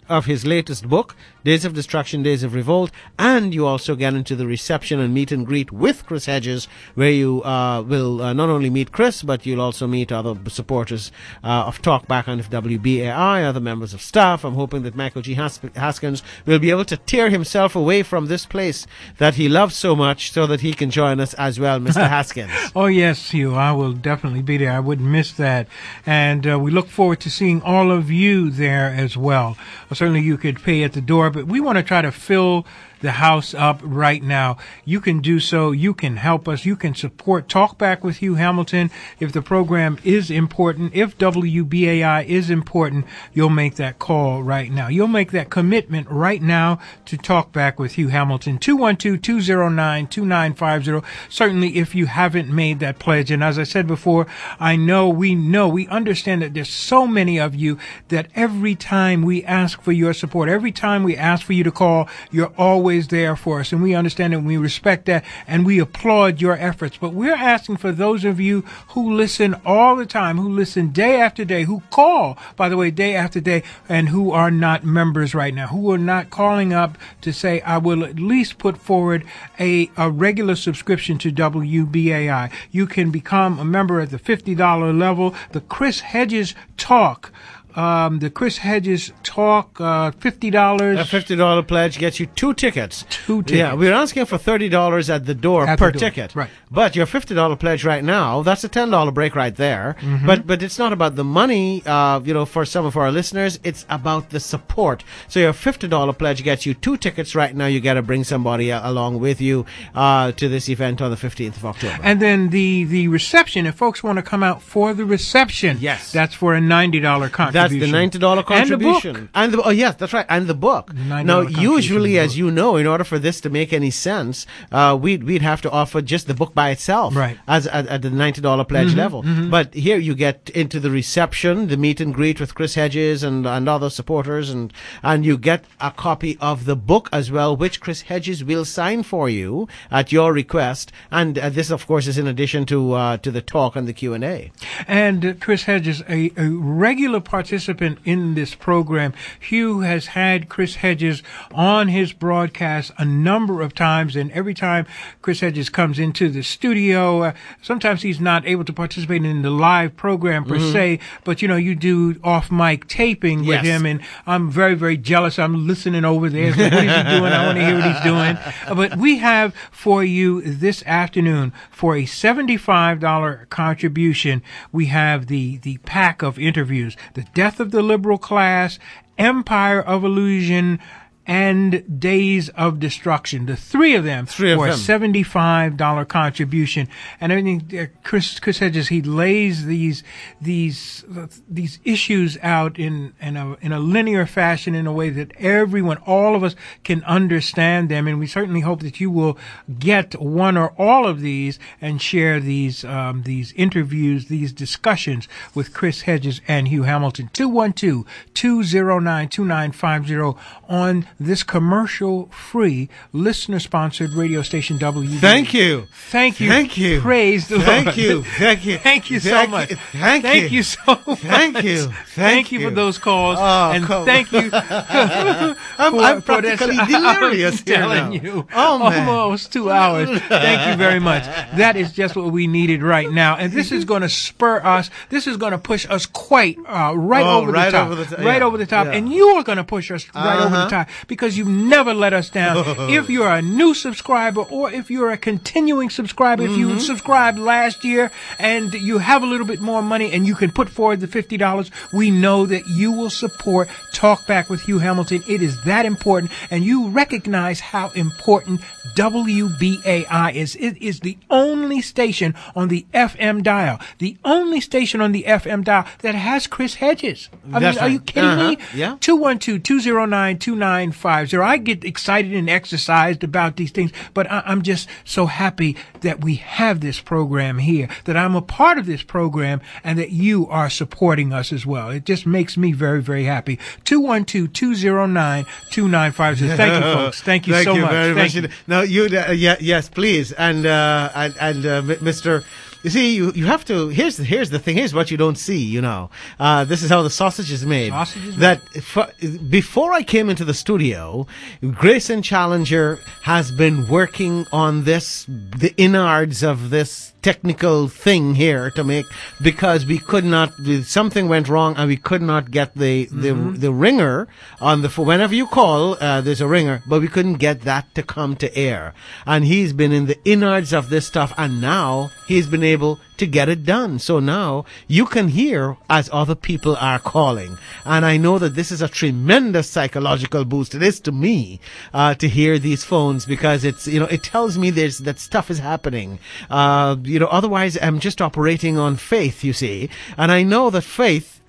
of his latest book, Days of Destruction, Days of Revolt, and you also get into the reception and meet and greet with Chris Hedges, where you uh, will uh, not only meet Chris, but you'll also meet other supporters uh, of Talkback and of W B A I, other members of staff. I'm hoping that Michael G. Has- Haskins will be able to tear himself away from this place that he loves so much so that he can join us as well, Mister Haskins. Oh, yes, Hugh. I will definitely be there. I wouldn't miss that. And uh, we look forward to seeing all of you there as well. Well, certainly you could pay at the door, but we want to try to fill the house up right now. You can do so. You can help us. You can support Talkback with Hugh Hamilton. If the program is important, if W B A I is important, you'll make that call right now. You'll make that commitment right now to Talkback with Hugh Hamilton. two one two, two zero nine, two nine five zero. Certainly if you haven't made that pledge. And as I said before, I know, we know, we understand that there's so many of you that every time we ask for your support, every time we ask for you to call, you're always there for us, and we understand and we respect that, and we applaud your efforts. But we're asking for those of you who listen all the time, who listen day after day, who call, by the way, day after day, and who are not members right now, who are not calling up to say, I will at least put forward a, a regular subscription to W B A I. You can become a member at the fifty dollars level. The Chris Hedges Talk Um, the Chris Hedges Talk, uh, fifty dollars. A fifty dollars pledge gets you two tickets. Two tickets. Yeah, we're asking for thirty dollars at the door At per the door. ticket. Right. But your fifty dollars pledge right now, that's a ten dollars break right there. Mm-hmm. But but it's not about the money, uh, you know, for some of our listeners. It's about the support. So your fifty dollars pledge gets you two tickets right now. You got to bring somebody a- along with you uh, to this event on the fifteenth of October. And then the, the reception, if folks want to come out for the reception, yes, that's for a ninety dollars contribution. That's the ninety dollars contribution. And the book. And the, oh, yes, that's right. And the book. Now, usually, as you know, in order for this to make any sense, uh, we'd, we'd have to offer just the book by itself, right, as at, at the ninety dollars pledge mm-hmm, level. Mm-hmm. But here you get into the reception, the meet and greet with Chris Hedges and, and other supporters, and, and you get a copy of the book as well, which Chris Hedges will sign for you at your request. And uh, this, of course, is in addition to uh, to the talk and the Q and A. And uh, Chris Hedges, a, a regular participant in this program. Hugh has had Chris Hedges on his broadcast a number of times, and every time Chris Hedges comes into the studio, uh, sometimes he's not able to participate in the live program per mm-hmm. se, but you know, you do off-mic taping with yes. him, and I'm very, very jealous. I'm listening over there. So what is he doing? I want to hear what he's doing. Uh, but we have for you this afternoon, for a seventy-five dollars contribution, we have the, the pack of interviews, The Death of the Liberal Class, Empire of Illusion, and Days of Destruction. The three of them three of for them. a seventy-five dollars contribution. And I think uh, Chris, Chris Hedges, he lays these, these, uh, these issues out in, in a, in a linear fashion, in a way that everyone, all of us can understand them. And we certainly hope that you will get one or all of these and share these, um, these interviews, these discussions with Chris Hedges and Hugh Hamilton. two one two, two zero nine, two nine five zero on this commercial-free, listener-sponsored radio station W B A I. Thank you. Thank you. Thank you. Praise the Thank Lord. you. Thank you. Thank you so thank much. You. Thank, thank you. you so much. Thank you. Thank, thank you. you for those calls. Oh, and come. thank you. I'm, for, I'm for this. practically delirious I'm here telling now. you. Oh, man. Almost two hours. Thank you very much. That is just what we needed right now. And this is going to spur us. This is going to push us quite uh, right oh, over right the top. Over the t- right yeah. over the top. Yeah. And you are going to push us right uh-huh. over the top because you've never let us down. If you're a new subscriber or if you're a continuing subscriber, mm-hmm. if you subscribed last year and you have a little bit more money and you can put forward the fifty dollars, we know that you will support Talkback with Hugh Hamilton. It is that important, and you recognize how important W B A I is. It is the only station on the F M dial, the only station on the F M dial that has Chris Hedges. I That's mean, are right. you kidding uh-huh. me? Yeah. two one two, two zero nine, two nine five zero. I get excited and exercised about these things, but I, I'm just so happy that we have this program here, that I'm a part of this program, and that you are supporting us as well. It just makes me very, very happy. two one two, two zero nine, two nine five zero. Thank you, folks. Thank you Thank so you much. Very Thank much. you. Now, you, uh, yeah, yes, please. And, uh, and, and uh, Mister You see, you, you have to, here's the, here's the thing, here's what you don't see, you know. Uh, this is how the sausage is made. Sausage is that for, before I came into the studio, Grayson Challenger has been working on this, the innards of this technical thing here to make, because we could not, something went wrong and we could not get the, the, mm-hmm. the ringer on the, whenever you call, uh, there's a ringer, but we couldn't get that to come to air. And he's been in the innards of this stuff, and now he's been able to get it done. So now you can hear as other people are calling. And I know that this is a tremendous psychological boost. It is to me, uh, to hear these phones, because it's, you know, it tells me there's, that stuff is happening. Uh, you know, otherwise I'm just operating on faith, you see. And I know that faith,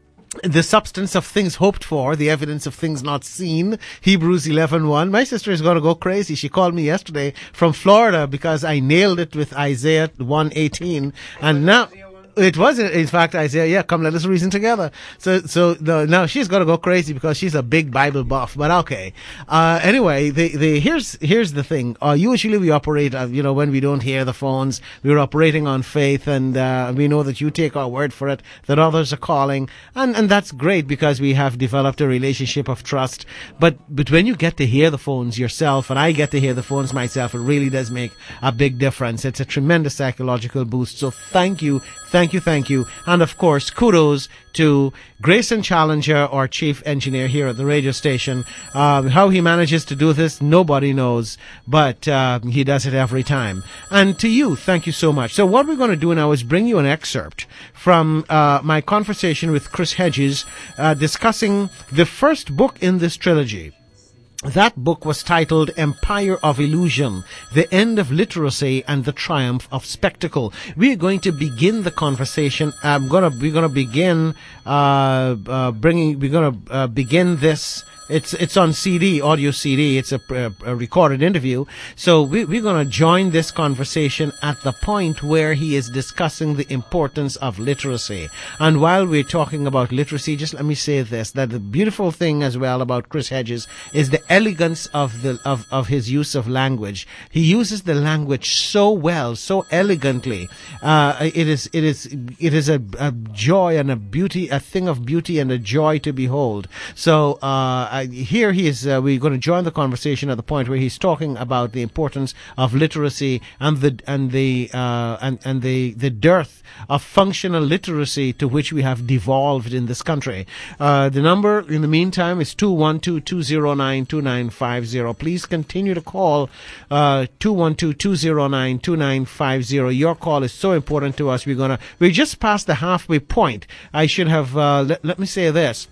the substance of things hoped for, the evidence of things not seen, Hebrews eleven one. My sister is going to go crazy. She called me yesterday from Florida because I nailed it with Isaiah one eighteen, and now it was, in fact, Isaiah, yeah, come let us reason together. So, so, no, now she's gonna go crazy because she's a big Bible buff, but okay. Uh, anyway, the, the, here's, here's the thing. Uh, usually we operate, uh, you know, when we don't hear the phones, we're operating on faith, and, uh, we know that you take our word for it, that others are calling, and, and that's great because we have developed a relationship of trust. But, but when you get to hear the phones yourself, and I get to hear the phones myself, it really does make a big difference. It's a tremendous psychological boost. So thank you. Thank you, thank you. And of course, kudos to Grayson Challenger, our chief engineer here at the radio station. Um, how he manages to do this, nobody knows, but uh, he does it every time. And to you, thank you so much. So what we're going to do now is bring you an excerpt from uh, my conversation with Chris Hedges, uh, discussing the first book in this trilogy. That book was titled Empire of Illusion, The End of Literacy and the Triumph of Spectacle. We're going to begin the conversation. I'm gonna, we're gonna begin, uh, uh, bringing, we're gonna, uh, begin this. It's, it's on C D, audio C D. It's a, a, a recorded interview. So we, we're going to join this conversation at the point where he is discussing the importance of literacy. And while we're talking about literacy, just let me say this, that the beautiful thing as well about Chris Hedges is the elegance of the, of, of his use of language. He uses the language so well, so elegantly. Uh, it is, it is, it is a, a joy and a beauty, a thing of beauty and a joy to behold. So, uh, I, here he is, uh, we're going to join the conversation at the point where he's talking about the importance of literacy and the, and the, uh, and, and the, the dearth of functional literacy to which we have devolved in this country. Uh, the number in the meantime is two one two, two zero nine, two nine five zero. Please continue to call, uh, two one two, two zero nine, two nine five zero. Your call is so important to us. We're gonna, we're just past the halfway point. I should have, uh, let, let me say this.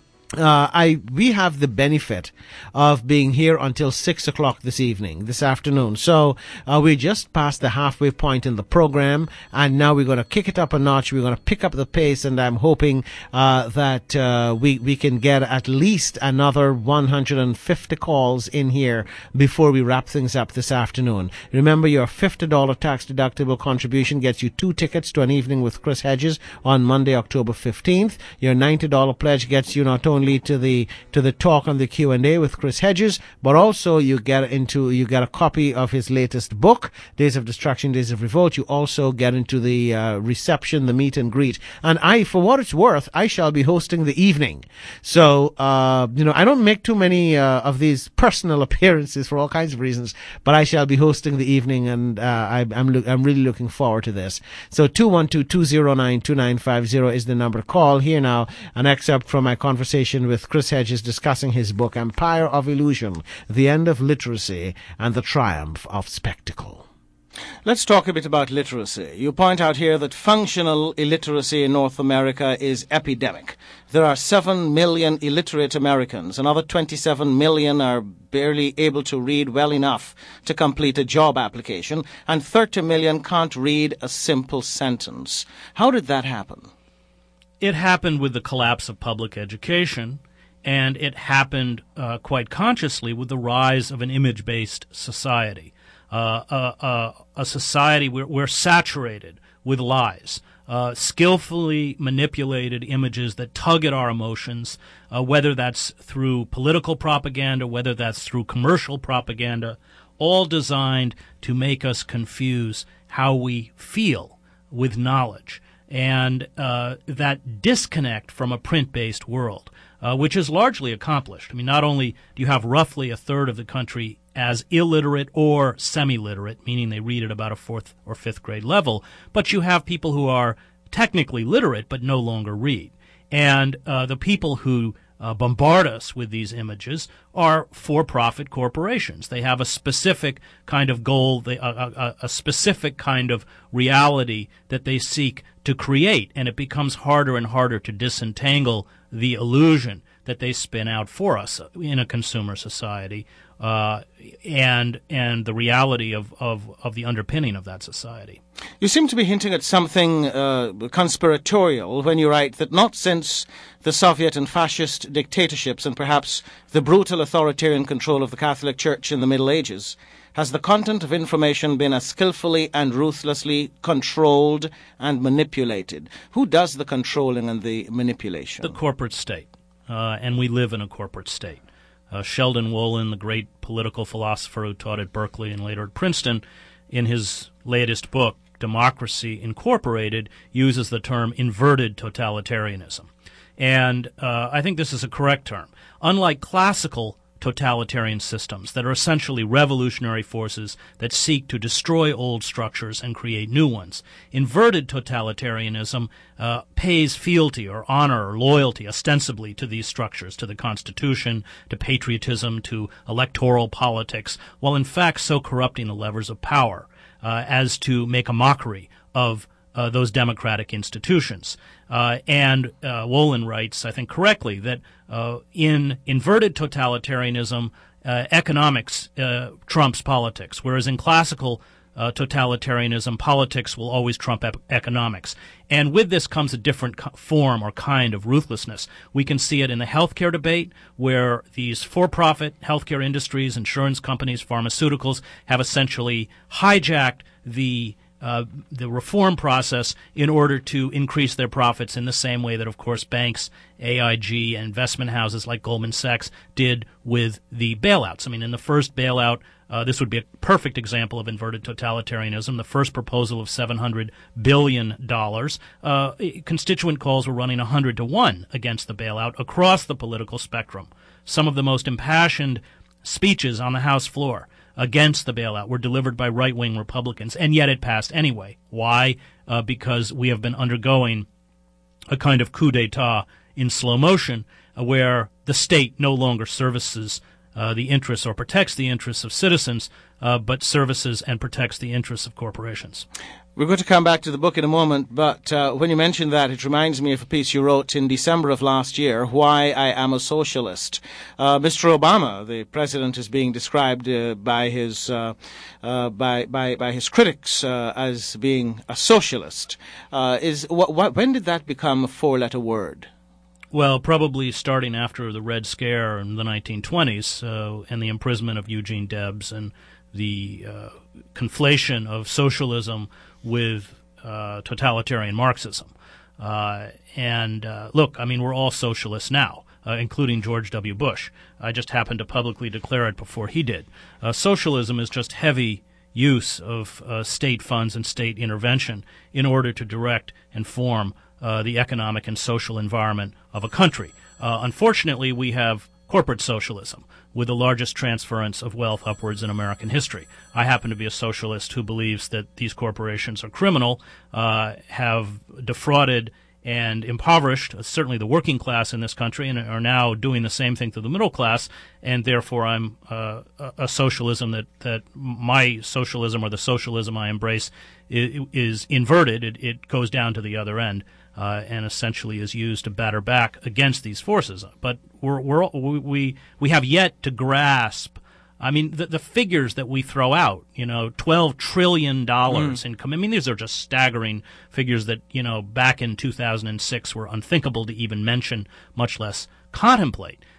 Uh, I, we have the benefit of being here until six o'clock this evening, this afternoon. So, uh, we just passed the halfway point in the program, and now we're going to kick it up a notch. We're going to pick up the pace, and I'm hoping, uh, that, uh, we, we can get at least another one hundred fifty calls in here before we wrap things up this afternoon. Remember, your fifty dollars tax deductible contribution gets you two tickets to an evening with Chris Hedges on Monday, October fifteenth. Your ninety dollars pledge gets you not only to the to the talk on the Q and A with Chris Hedges, but also you get into you get a copy of his latest book, Days of Destruction, Days of Revolt. You also get into the uh, reception, the meet and greet. And I, for what it's worth, I shall be hosting the evening. So uh, you know, I don't make too many uh, of these personal appearances for all kinds of reasons, but I shall be hosting the evening, and uh, I, I'm lo- I'm really looking forward to this. So two one two, two zero nine, two nine five zero is the number to call. Here now, an excerpt from my conversation with Chris Hedges discussing his book Empire of Illusion, The End of Literacy and the Triumph of Spectacle. Let's talk a bit about literacy. You point out here that functional illiteracy in North America is epidemic. There are seven million illiterate Americans. Another twenty-seven million are barely able to read well enough to complete a job application, and thirty million can't read a simple sentence. How did that happen? It happened with the collapse of public education and it happened uh, quite consciously with the rise of an image-based society, uh, a, a, a society where we're saturated with lies, uh, skillfully manipulated images that tug at our emotions, uh, whether that's through political propaganda, whether that's through commercial propaganda, all designed to make us confuse how we feel with knowledge. And uh, that disconnect from a print-based world, uh, which is largely accomplished. I mean, not only do you have roughly a third of the country as illiterate or semi-literate, meaning they read at about a fourth or fifth grade level, but you have people who are technically literate but no longer read. And uh, the people who uh, bombard us with these images are for-profit corporations. They have a specific kind of goal, they, a, a, a specific kind of reality that they seek to create, and it becomes harder and harder to disentangle the illusion that they spin out for us in a consumer society, uh, and and the reality of, of, of the underpinning of that society. You seem to be hinting at something uh, conspiratorial when you write that not since the Soviet and fascist dictatorships and perhaps the brutal authoritarian control of the Catholic Church in the Middle Ages has the content of information been as skillfully and ruthlessly controlled and manipulated. Who does the controlling and the manipulation? The corporate state. Uh, and we live in a corporate state. Uh, Sheldon Wolin, the great political philosopher who taught at Berkeley and later at Princeton, in his latest book, Democracy Incorporated, uses the term inverted totalitarianism. And uh, I think this is a correct term. Unlike classical totalitarian systems that are essentially revolutionary forces that seek to destroy old structures and create new ones, inverted totalitarianism uh, pays fealty or honor or loyalty ostensibly to these structures, to the Constitution, to patriotism, to electoral politics, while in fact so corrupting the levers of power uh, as to make a mockery of Uh, those democratic institutions. Uh, and uh, Wolin writes, I think correctly, that uh, in inverted totalitarianism, uh, economics uh, trumps politics, whereas in classical uh, totalitarianism, politics will always trump ep- economics. And with this comes a different co- form or kind of ruthlessness. We can see it in the healthcare debate, where these for-profit healthcare industries, insurance companies, pharmaceuticals have essentially hijacked the Uh, the reform process in order to increase their profits in the same way that, of course, banks, A I G, and investment houses like Goldman Sachs did with the bailouts. I mean, in the first bailout, uh, this would be a perfect example of inverted totalitarianism. The first proposal of seven hundred billion dollars, uh, constituent calls were running one hundred to one against the bailout across the political spectrum. Some of the most impassioned speeches on the House floor against the bailout were delivered by right-wing Republicans, and yet it passed anyway. Why? Uh, because we have been undergoing a kind of coup d'etat in slow motion, uh, where the state no longer services uh, the interests or protects the interests of citizens, uh, but services and protects the interests of corporations. We're going to come back to the book in a moment, but uh, when you mentioned that, it reminds me of a piece you wrote in December of last year, Why I Am a Socialist. Uh, Mister Obama, the president, is being described uh, by his uh, uh, by, by by his critics uh, as being a socialist. Uh, is wh- wh- when did that become a four-letter word? Well, probably starting after the Red Scare in the nineteen twenties uh, and the imprisonment of Eugene Debs and the uh, conflation of socialism with uh, totalitarian Marxism. Uh, and uh, look, I mean, we're all socialists now, uh, including George W. Bush. I just happened to publicly declare it before he did. Uh, socialism is just heavy use of uh, state funds and state intervention in order to direct and form uh, the economic and social environment of a country. Uh, unfortunately, we have corporate socialism, with the largest transference of wealth upwards in American history. I happen to be a socialist who believes that these corporations are criminal, uh, have defrauded and impoverished, uh, certainly the working class in this country, and are now doing the same thing to the middle class, and therefore I'm uh, a, a socialism that, that my socialism or the socialism I embrace is, is inverted. It, it goes down to the other end. Uh, and essentially is used to batter back against these forces. But we're, we're, we we have yet to grasp. I mean, the, the figures that we throw out. You know, twelve trillion dollars mm. in. I mean, these are just staggering figures that, you know, back in two thousand six were unthinkable to even mention, much less contemplate.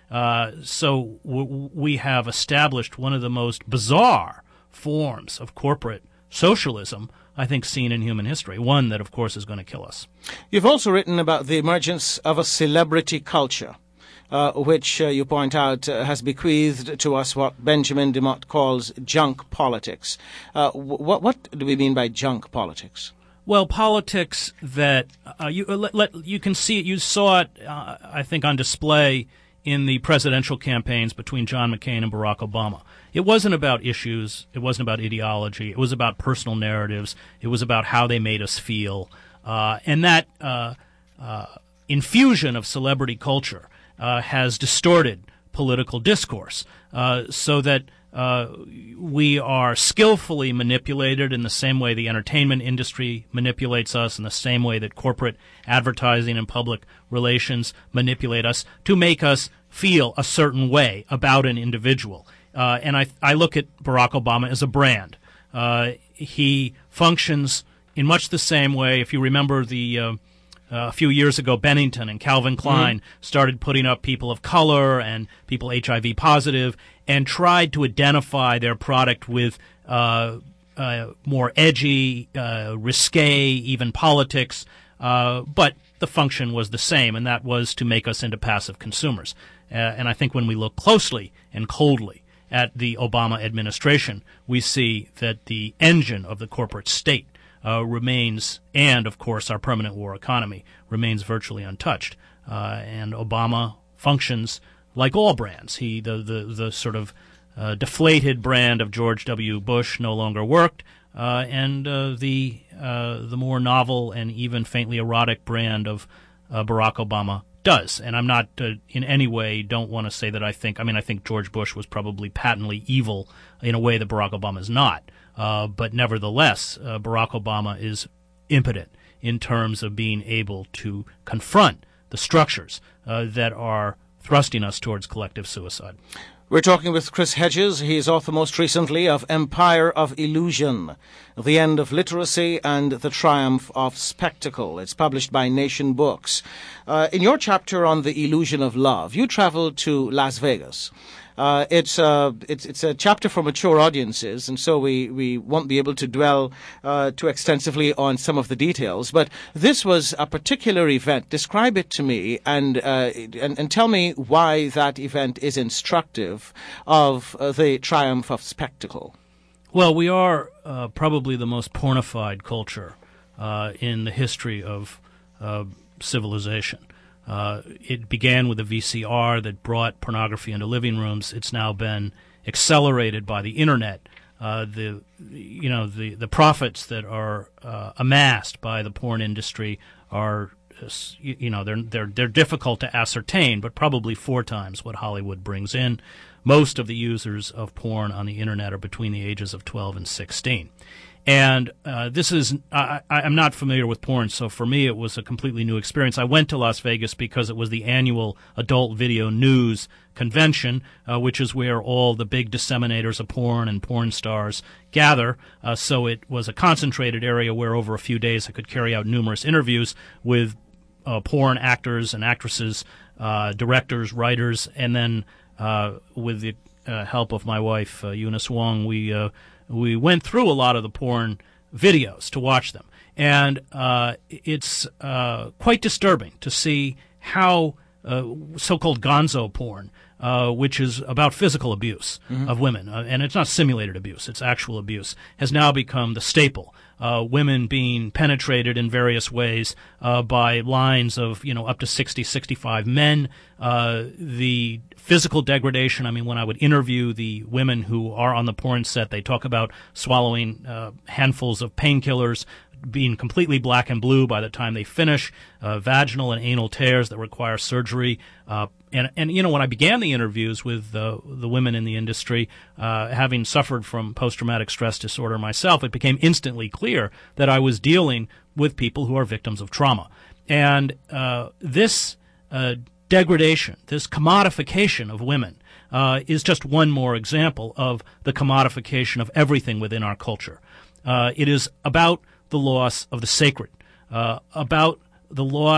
Uh, so w- we have established one of the most bizarre forms of corporate socialism, I think, seen in human history, one that, of course, is going to kill us. You've also written about the emergence of a celebrity culture, uh, which uh, you point out uh, has bequeathed to us what Benjamin DeMott calls junk politics. Uh, what, what do we mean by junk politics? Well, politics that uh, you uh, let, let, you can see it. You saw it, uh, I think, on display in the presidential campaigns between John McCain and Barack Obama. It wasn't about issues. It wasn't about ideology. It was about personal narratives. It was about how they made us feel. Uh, and that uh, uh, infusion of celebrity culture uh, has distorted political discourse uh, so that uh, we are skillfully manipulated in the same way the entertainment industry manipulates us, in the same way that corporate advertising and public relations manipulate us to make us feel a certain way about an individual. Uh, and I, I look at Barack Obama as a brand. Uh, he functions in much the same way. If you remember the uh, uh, a few years ago, Bennington and Calvin Klein mm-hmm. started putting up people of color and people H I V positive and tried to identify their product with uh, uh, more edgy, uh, risque, even politics. Uh, but the function was the same, and that was to make us into passive consumers. Uh, and I think when we look closely and coldly at the Obama administration, we see that the engine of the corporate state uh, remains, and, of course, our permanent war economy remains virtually untouched. Uh, and Obama functions like all brands. He the the, the sort of uh, deflated brand of George W. Bush no longer worked, uh, and uh, the uh, the more novel and even faintly erotic brand of uh, Barack Obama does. And I'm not uh, in any way don't want to say that I think, I mean, I think George Bush was probably patently evil in a way that Barack Obama is not. Uh, but nevertheless, uh, Barack Obama is impotent in terms of being able to confront the structures uh, that are thrusting us towards collective suicide. We're talking with Chris Hedges. He is author most recently of Empire of Illusion, The End of Literacy and the Triumph of Spectacle. It's published by Nation Books. Uh, in your chapter on the illusion of love, you traveled to Las Vegas. Uh, it's, uh, it's it's a chapter for mature audiences, and so we, we won't be able to dwell uh, too extensively on some of the details. But this was a particular event. Describe it to me, and uh, and, and tell me why that event is instructive of uh, the triumph of spectacle. Well, we are uh, probably the most pornified culture uh, in the history of uh, civilization. Uh, it began with a V C R that brought pornography into living rooms. It's now been accelerated by the internet. Uh, the you know the, the profits that are uh, amassed by the porn industry are uh, you know they're they're they're difficult to ascertain, but probably four times what Hollywood brings in. Most of the users of porn on the internet are between the ages of twelve and sixteen. And uh, this is, I, I'm not familiar with porn, so for me it was a completely new experience. I went to Las Vegas because it was the annual Adult Video News Convention, uh, which is where all the big disseminators of porn and porn stars gather. Uh, so it was a concentrated area where over a few days I could carry out numerous interviews with uh, porn actors and actresses, uh, directors, writers, and then uh, with the uh, help of my wife, uh, Eunice Wong, we uh, we went through a lot of the porn videos to watch them. And uh, it's uh, quite disturbing to see how uh, so-called gonzo porn, uh, which is about physical abuse mm-hmm. of women, uh, and it's not simulated abuse, it's actual abuse, has now become the staple. Uh, women being penetrated in various ways uh, by lines of, you know, up to sixty, sixty-five men. Uh, the physical degradation, I mean, when I would interview the women who are on the porn set, they talk about swallowing uh, handfuls of painkillers, being completely black and blue by the time they finish, uh, vaginal and anal tears that require surgery. Uh, and, and, you know, when I began the interviews with uh, the women in the industry, uh, having suffered from post-traumatic stress disorder myself, it became instantly clear that I was dealing with people who are victims of trauma. And uh, this uh, degradation, this commodification of women, uh, is just one more example of the commodification of everything within our culture. Uh, it is about the loss of the sacred, uh, about the loss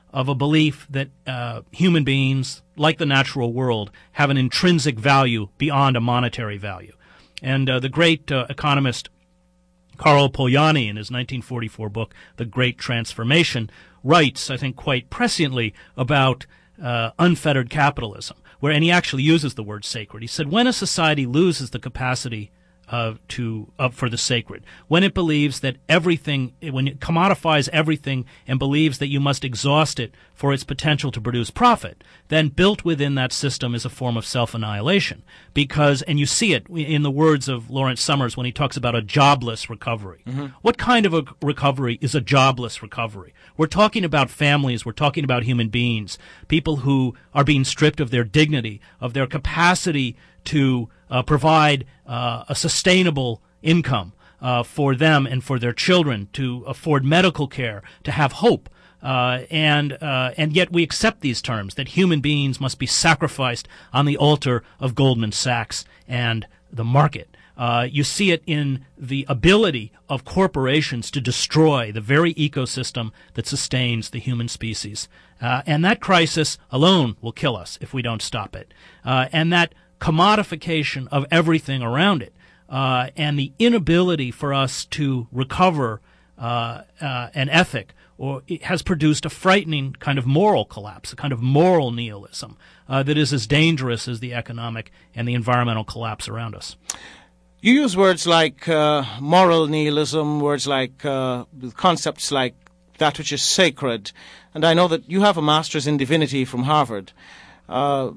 of a belief that uh, human beings, like the natural world, have an intrinsic value beyond a monetary value. And uh, the great uh, economist Karl Polanyi, in his nineteen forty-four book, The Great Transformation, writes, I think quite presciently, about uh, unfettered capitalism, where, and he actually uses the word sacred. He said, when a society loses the capacity uh, to uh, for the sacred, when it believes that everything, when it commodifies everything and believes that you must exhaust it for its potential to produce profit, then built within that system is a form of self-annihilation. Because, and you see it in the words of Lawrence Summers when he talks about a jobless recovery. Mm-hmm. What kind of a recovery is a jobless recovery? We're talking about families, we're talking about human beings, people who are being stripped of their dignity, of their capacity to uh, provide uh, a sustainable income uh, for them and for their children, to afford medical care, to have hope. Uh, and uh, and yet we accept these terms, that human beings must be sacrificed on the altar of Goldman Sachs and the market. Uh, you see it in the ability of corporations to destroy the very ecosystem that sustains the human species. Uh, and that crisis alone will kill us if we don't stop it. Uh, and that commodification of everything around it, uh, and the inability for us to recover uh, uh, an ethic, or it has produced a frightening kind of moral collapse, a kind of moral nihilism uh, that is as dangerous as the economic and the environmental collapse around us. You use words like uh, moral nihilism, words like uh, concepts like that which is sacred, and I know that you have a master's in divinity from Harvard. Uh,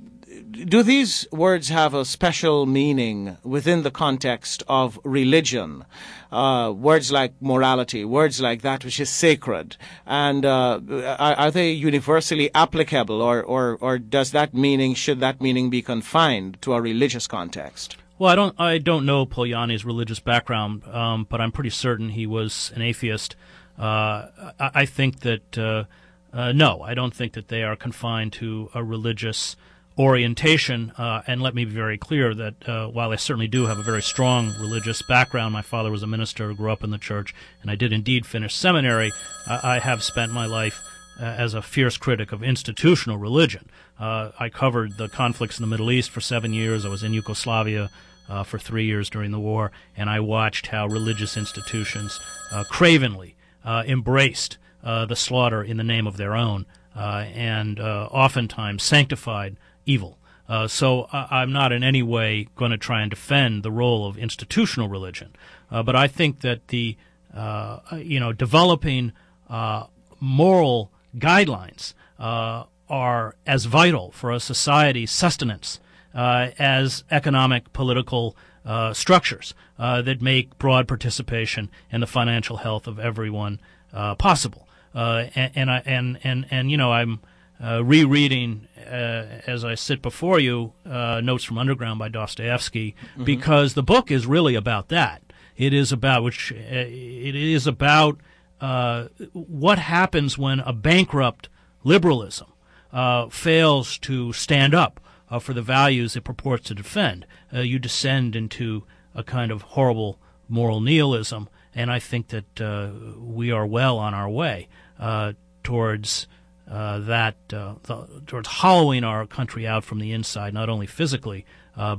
do these words have a special meaning within the context of religion? Uh, words like morality, words like that which is sacred, and uh, are, are they universally applicable, or, or, or does that meaning, should that meaning be confined to a religious context? Well, I don't, I don't know Polanyi's religious background, um, but I'm pretty certain he was an atheist. Uh, I, I think that uh, uh, no, I don't think that they are confined to a religious orientation, uh, and let me be very clear that uh, while I certainly do have a very strong religious background, my father was a minister, grew up in the church, and I did indeed finish seminary, I, I have spent my life uh, as a fierce critic of institutional religion. Uh, I covered the conflicts in the Middle East for seven years. I was in Yugoslavia uh, for three years during the war, and I watched how religious institutions uh, cravenly uh, embraced uh, the slaughter in the name of their own, uh, and uh, oftentimes sanctified evil. Uh, so I, I'm not in any way going to try and defend the role of institutional religion, uh, but I think that the uh, you know developing uh, moral guidelines uh, are as vital for a society's sustenance uh, as economic, political uh, structures uh, that make broad participation and the financial health of everyone uh, possible. Uh, and, and I and and and you know I'm. Uh, rereading, uh, as I sit before you, uh, Notes from Underground by Dostoevsky, mm-hmm. because the book is really about that. It is about which uh, it is about uh, what happens when a bankrupt liberalism uh, fails to stand up uh, for the values it purports to defend. Uh, you descend into a kind of horrible moral nihilism, and I think that uh, we are well on our way uh, towards. Uh, that uh, the, towards hollowing our country out from the inside, not only physically, uh,